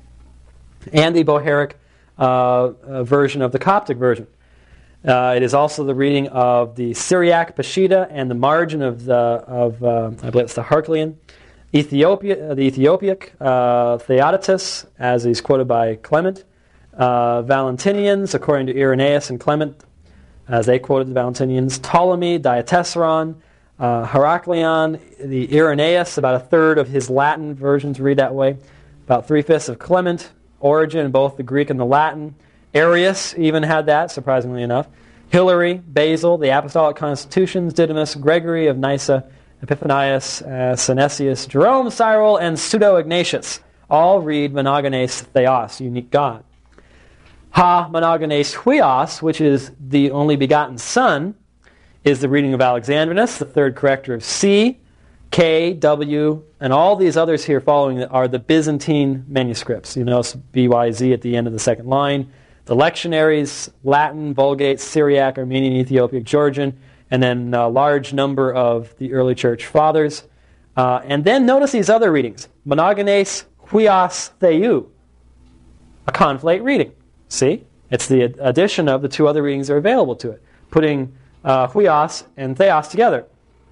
and the Bohairic uh, uh, version of the Coptic version. Uh, it is also the reading of the Syriac Peshitta and the margin of the of uh, I believe it's the Herculean, Ethiopia, the Ethiopic uh, Theodotus, as is quoted by Clement, uh, Valentinians according to Irenaeus and Clement, as they quoted the Valentinians, Ptolemy, Diatessaron, uh, Heraclion, the Irenaeus, about a third of his Latin versions read that way, about three fifths of Clement, Origen, both the Greek and the Latin. Arius even had that, surprisingly enough. Hilary, Basil, the Apostolic Constitutions, Didymus, Gregory of Nyssa, Epiphanius, uh, Synesius, Jerome, Cyril, and Pseudo-Ignatius all read Monogenes Theos, unique God. Ha monogenes huios, which is the only begotten Son, is the reading of Alexandrinus, the third corrector of C. K, W, and all these others here following are the Byzantine manuscripts. You notice B Y Z at the end of the second line. The lectionaries, Latin, Vulgate, Syriac, Armenian, Ethiopic, Georgian, and then a large number of the early church fathers. Uh, and then notice these other readings. Monogenes huios theou, a conflate reading. See? It's the addition of the two other readings that are available to it, putting uh, huios and theos together.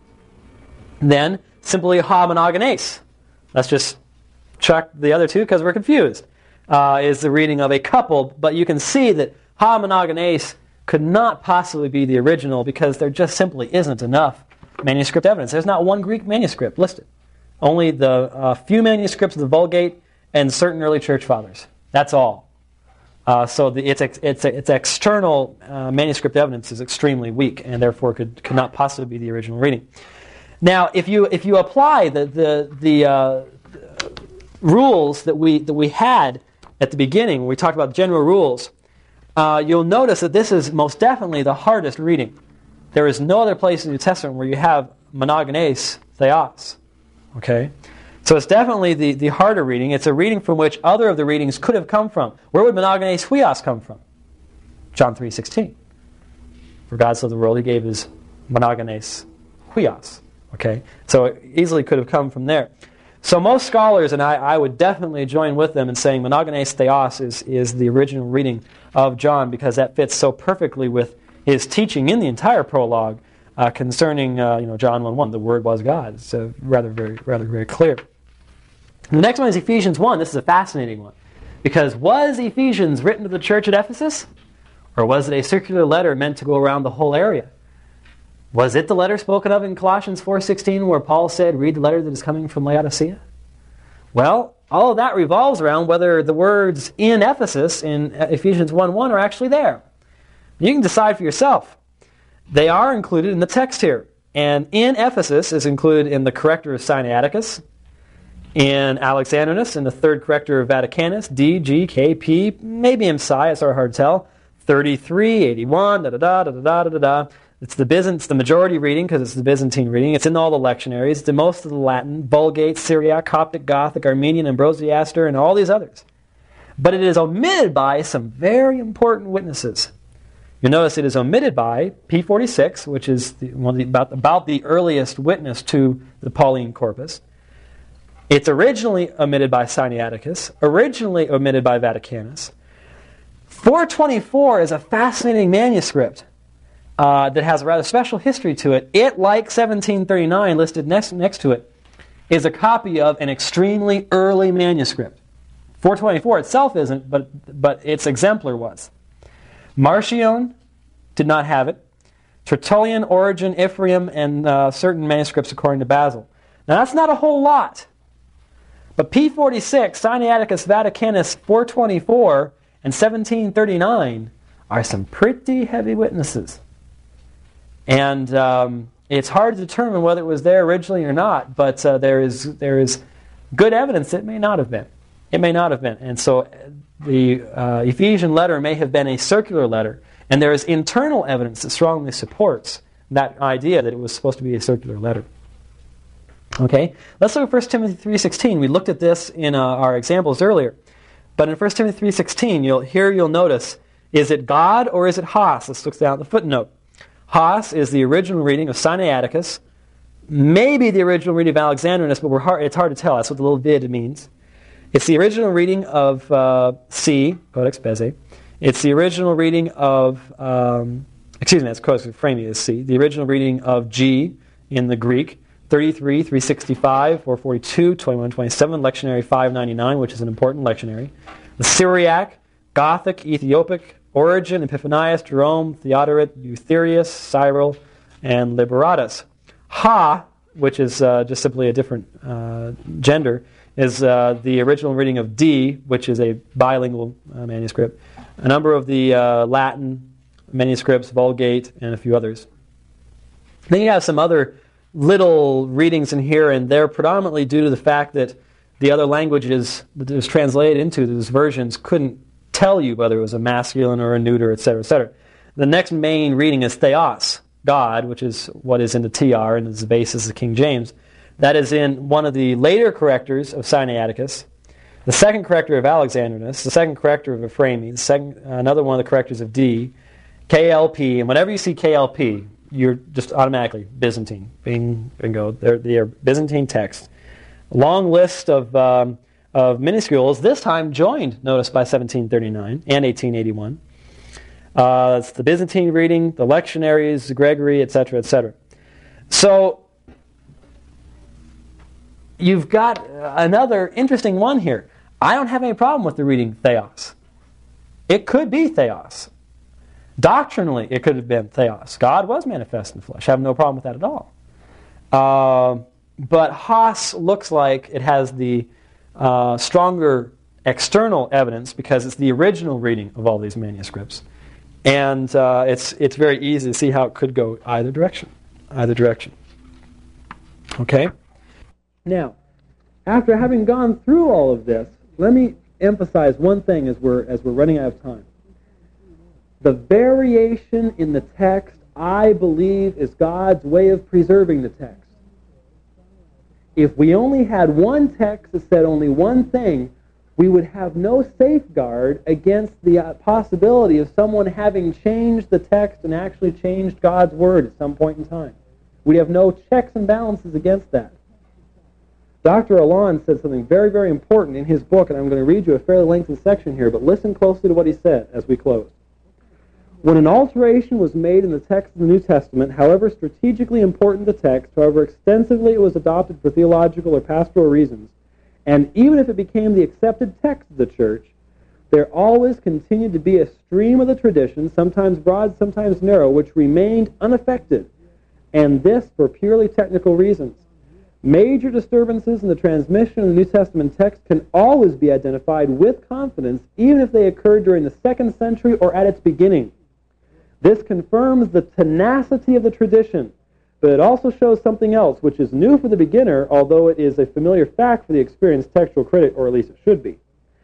Then, simply ha monogenes. Let's just check the other two because we're confused. Uh, is the reading of a couple, but you can see that ha monogenes could not possibly be the original because there just simply isn't enough manuscript evidence. There's not one Greek manuscript listed. Only the uh, few manuscripts of the Vulgate and certain early church fathers. That's all. Uh, so the, its, its, its external uh, manuscript evidence is extremely weak and therefore could, could not possibly be the original reading. Now, if you if you apply the the, the uh, rules that we that we had at the beginning, when we talked about general rules, uh, you'll notice that this is most definitely the hardest reading. There is no other place in the New Testament where you have monogenes theos. Okay, so it's definitely the, the harder reading. It's a reading from which other of the readings could have come from. Where would monogenes huios come from? John three sixteen. For God so loved the world, He gave His monogenes huios. Okay, so it easily could have come from there. So most scholars, and I, I would definitely join with them in saying monogenes theos is, is the original reading of John because that fits so perfectly with his teaching in the entire prologue uh, concerning uh, you know John one one. The Word was God. It's uh, rather very rather very clear. The next one is Ephesians one. This is a fascinating one because was Ephesians written to the church at Ephesus, or was it a circular letter meant to go around the whole area? Was it the letter spoken of in Colossians four sixteen where Paul said, read the letter that is coming from Laodicea? Well, all of that revolves around whether the words in Ephesus in Ephesians one one are actually there. You can decide for yourself. They are included in the text here. And in Ephesus is included in the corrector of Sinaiticus, in Alexandrinus, in the third corrector of Vaticanus, D, G, K, P, maybe M S I, it's sort of hard to tell, thirty-three, eighty-one, da-da-da, da-da-da, da-da-da. It's the Byzant, it's the majority reading because it's the Byzantine reading. It's in all the lectionaries. It's in most of the Latin, Vulgate, Syriac, Coptic, Gothic, Armenian, Ambrosiaster, and all these others. But it is omitted by some very important witnesses. You'll notice it is omitted by P forty-six, which is the, one of the, about, about the earliest witness to the Pauline corpus. It's originally omitted by Sinaiticus, originally omitted by Vaticanus. four twenty-four is a fascinating manuscript. Uh, that has a rather special history to it. It, like seventeen thirty-nine, listed next, next to it, is a copy of an extremely early manuscript. four twenty-four itself isn't, but, but its exemplar was. Marcion did not have it. Tertullian, Origen, Ephraim, and uh, certain manuscripts according to Basil. Now that's not a whole lot. But P forty-six, Sinaiticus, Vaticanus, four twenty-four, and seventeen thirty-nine are some pretty heavy witnesses. And um, it's hard to determine whether it was there originally or not, but uh, there is there is good evidence it may not have been. It may not have been. And so the uh, Ephesian letter may have been a circular letter, and there is internal evidence that strongly supports that idea that it was supposed to be a circular letter. Okay, let's look at First Timothy three sixteen. We looked at this in uh, our examples earlier. But in First Timothy three sixteen, you'll, here you'll notice, is it God or is it Hos? Let's look down at the footnote. Hos is the original reading of Sinaiticus, maybe the original reading of Alexandrinus, but we're hard, it's hard to tell. That's what the little vid means. It's the original reading of uh, C, Codex Bezae. It's the original reading of, um, excuse me, that's Codex Ephraemi is C. The original reading of G in the Greek, thirty-three, three sixty-five, four forty-two, twenty-one, twenty-seven, lectionary five ninety-nine, which is an important lectionary. The Syriac, Gothic, Ethiopic, Origen, Epiphanius, Jerome, Theodoret, Eutherius, Cyril, and Liberatus. Ha, which is uh, just simply a different uh, gender, is uh, the original reading of D, which is a bilingual uh, manuscript. A number of the uh, Latin manuscripts, Vulgate, and a few others. Then you have some other little readings in here, and they're predominantly due to the fact that the other languages that it was translated into, those versions, couldn't tell you whether it was a masculine or a neuter, et cetera, et cetera. The next main reading is theos, God, which is what is in the T R and is the basis of King James. That is in one of the later correctors of Sinaiticus, the second corrector of Alexandrinus, the second corrector of Ephraimi, the second, another one of the correctors of D, K L P, and whenever you see K L P, you're just automatically Byzantine. Bing, bingo. They're, they are Byzantine texts. A long list of, um, of minuscules, this time joined, notice, by seventeen thirty-nine and eighteen eighty-one. Uh, it's the Byzantine reading, the lectionaries, Gregory, et cetera, et cetera. So, you've got another interesting one here. I don't have any problem with the reading theos. It could be theos. Doctrinally, it could have been theos. God was manifest in flesh. I have no problem with that at all. Uh, but Haas looks like it has the uh, stronger external evidence because it's the original reading of all these manuscripts. And uh, it's it's very easy to see how it could go either direction. Either direction. Okay? Now, after having gone through all of this, let me emphasize one thing as we're as we're running out of time. The variation in the text, I believe, is God's way of preserving the text. If we only had one text that said only one thing, we would have no safeguard against the possibility of someone having changed the text and actually changed God's word at some point in time. We'd have no checks and balances against that. Doctor Alon said something very, very important in his book, and I'm going to read you a fairly lengthy section here, but listen closely to what he said as we close. When an alteration was made in the text of the New Testament, however strategically important the text, however extensively it was adopted for theological or pastoral reasons, and even if it became the accepted text of the church, there always continued to be a stream of the tradition, sometimes broad, sometimes narrow, which remained unaffected, and this for purely technical reasons. Major disturbances in the transmission of the New Testament text can always be identified with confidence, even if they occurred during the second century or at its beginning. This confirms the tenacity of the tradition, but it also shows something else, which is new for the beginner, although it is a familiar fact for the experienced textual critic, or at least it should be.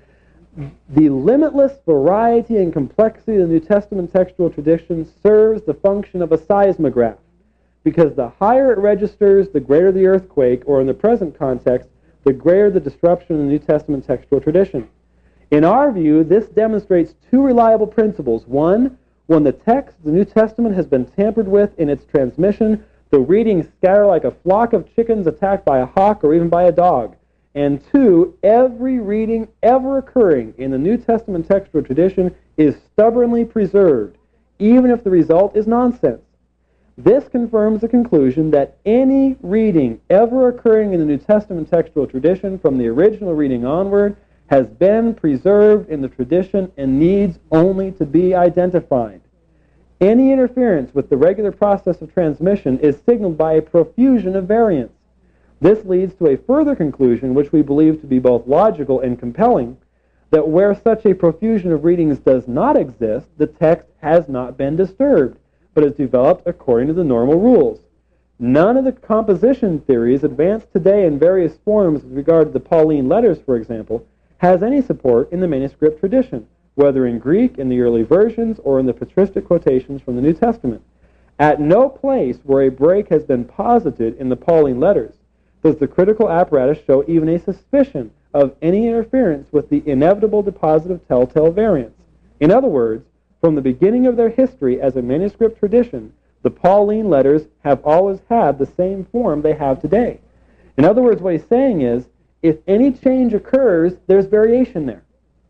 The limitless variety and complexity of the New Testament textual tradition serves the function of a seismograph, because the higher it registers, the greater the earthquake, or in the present context, the greater the disruption in the New Testament textual tradition. In our view, this demonstrates two reliable principles. One, when the text of the New Testament has been tampered with in its transmission, the readings scatter like a flock of chickens attacked by a hawk or even by a dog. And two, every reading ever occurring in the New Testament textual tradition is stubbornly preserved, even if the result is nonsense. This confirms the conclusion that any reading ever occurring in the New Testament textual tradition from the original reading onward has been preserved in the tradition and needs only to be identified. Any interference with the regular process of transmission is signaled by a profusion of variants. This leads to a further conclusion, which we believe to be both logical and compelling, that where such a profusion of readings does not exist, the text has not been disturbed, but is developed according to the normal rules. None of the composition theories advanced today in various forms with regard to the Pauline letters, for example, has any support in the manuscript tradition, whether in Greek, in the early versions, or in the patristic quotations from the New Testament. At no place where a break has been posited in the Pauline letters does the critical apparatus show even a suspicion of any interference with the inevitable deposit of telltale variants. In other words, from the beginning of their history as a manuscript tradition, the Pauline letters have always had the same form they have today. In other words, what he's saying is, if any change occurs, there's variation there.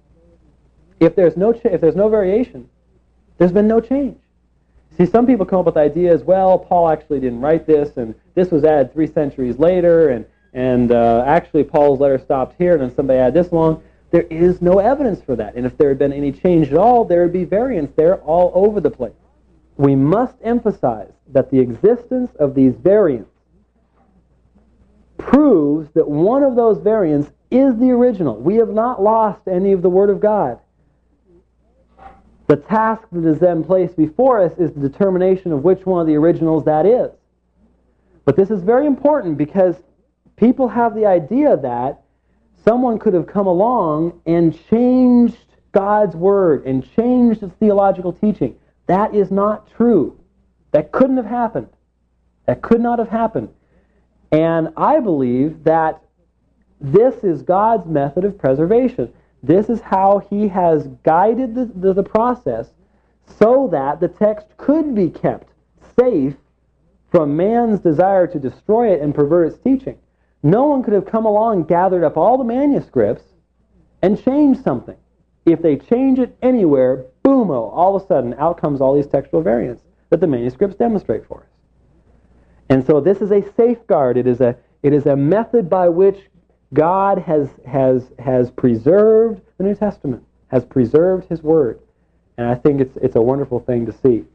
If there's no cha- if there's no variation, there's been no change. See, some people come up with ideas, well, Paul actually didn't write this, and this was added three centuries later, and, and uh, actually Paul's letter stopped here, and then somebody added this long. There is no evidence for that. And if there had been any change at all, there would be variants there all over the place. We must emphasize that the existence of these variants proves that one of those variants is the original. We have not lost any of the Word of God. The task that is then placed before us is the determination of which one of the originals that is. But this is very important because people have the idea that someone could have come along and changed God's Word and changed its theological teaching. That is not true. That couldn't have happened. That could not have happened. And I believe that this is God's method of preservation. This is how He has guided the, the, the process so that the text could be kept safe from man's desire to destroy it and pervert its teaching. No one could have come along, gathered up all the manuscripts, and changed something. If they change it anywhere, boom-o, all of a sudden out comes all these textual variants that the manuscripts demonstrate for us. And so this is a safeguard. It is a it is a method by which God has has has preserved the New Testament, has preserved His Word. And I think it's it's a wonderful thing to see.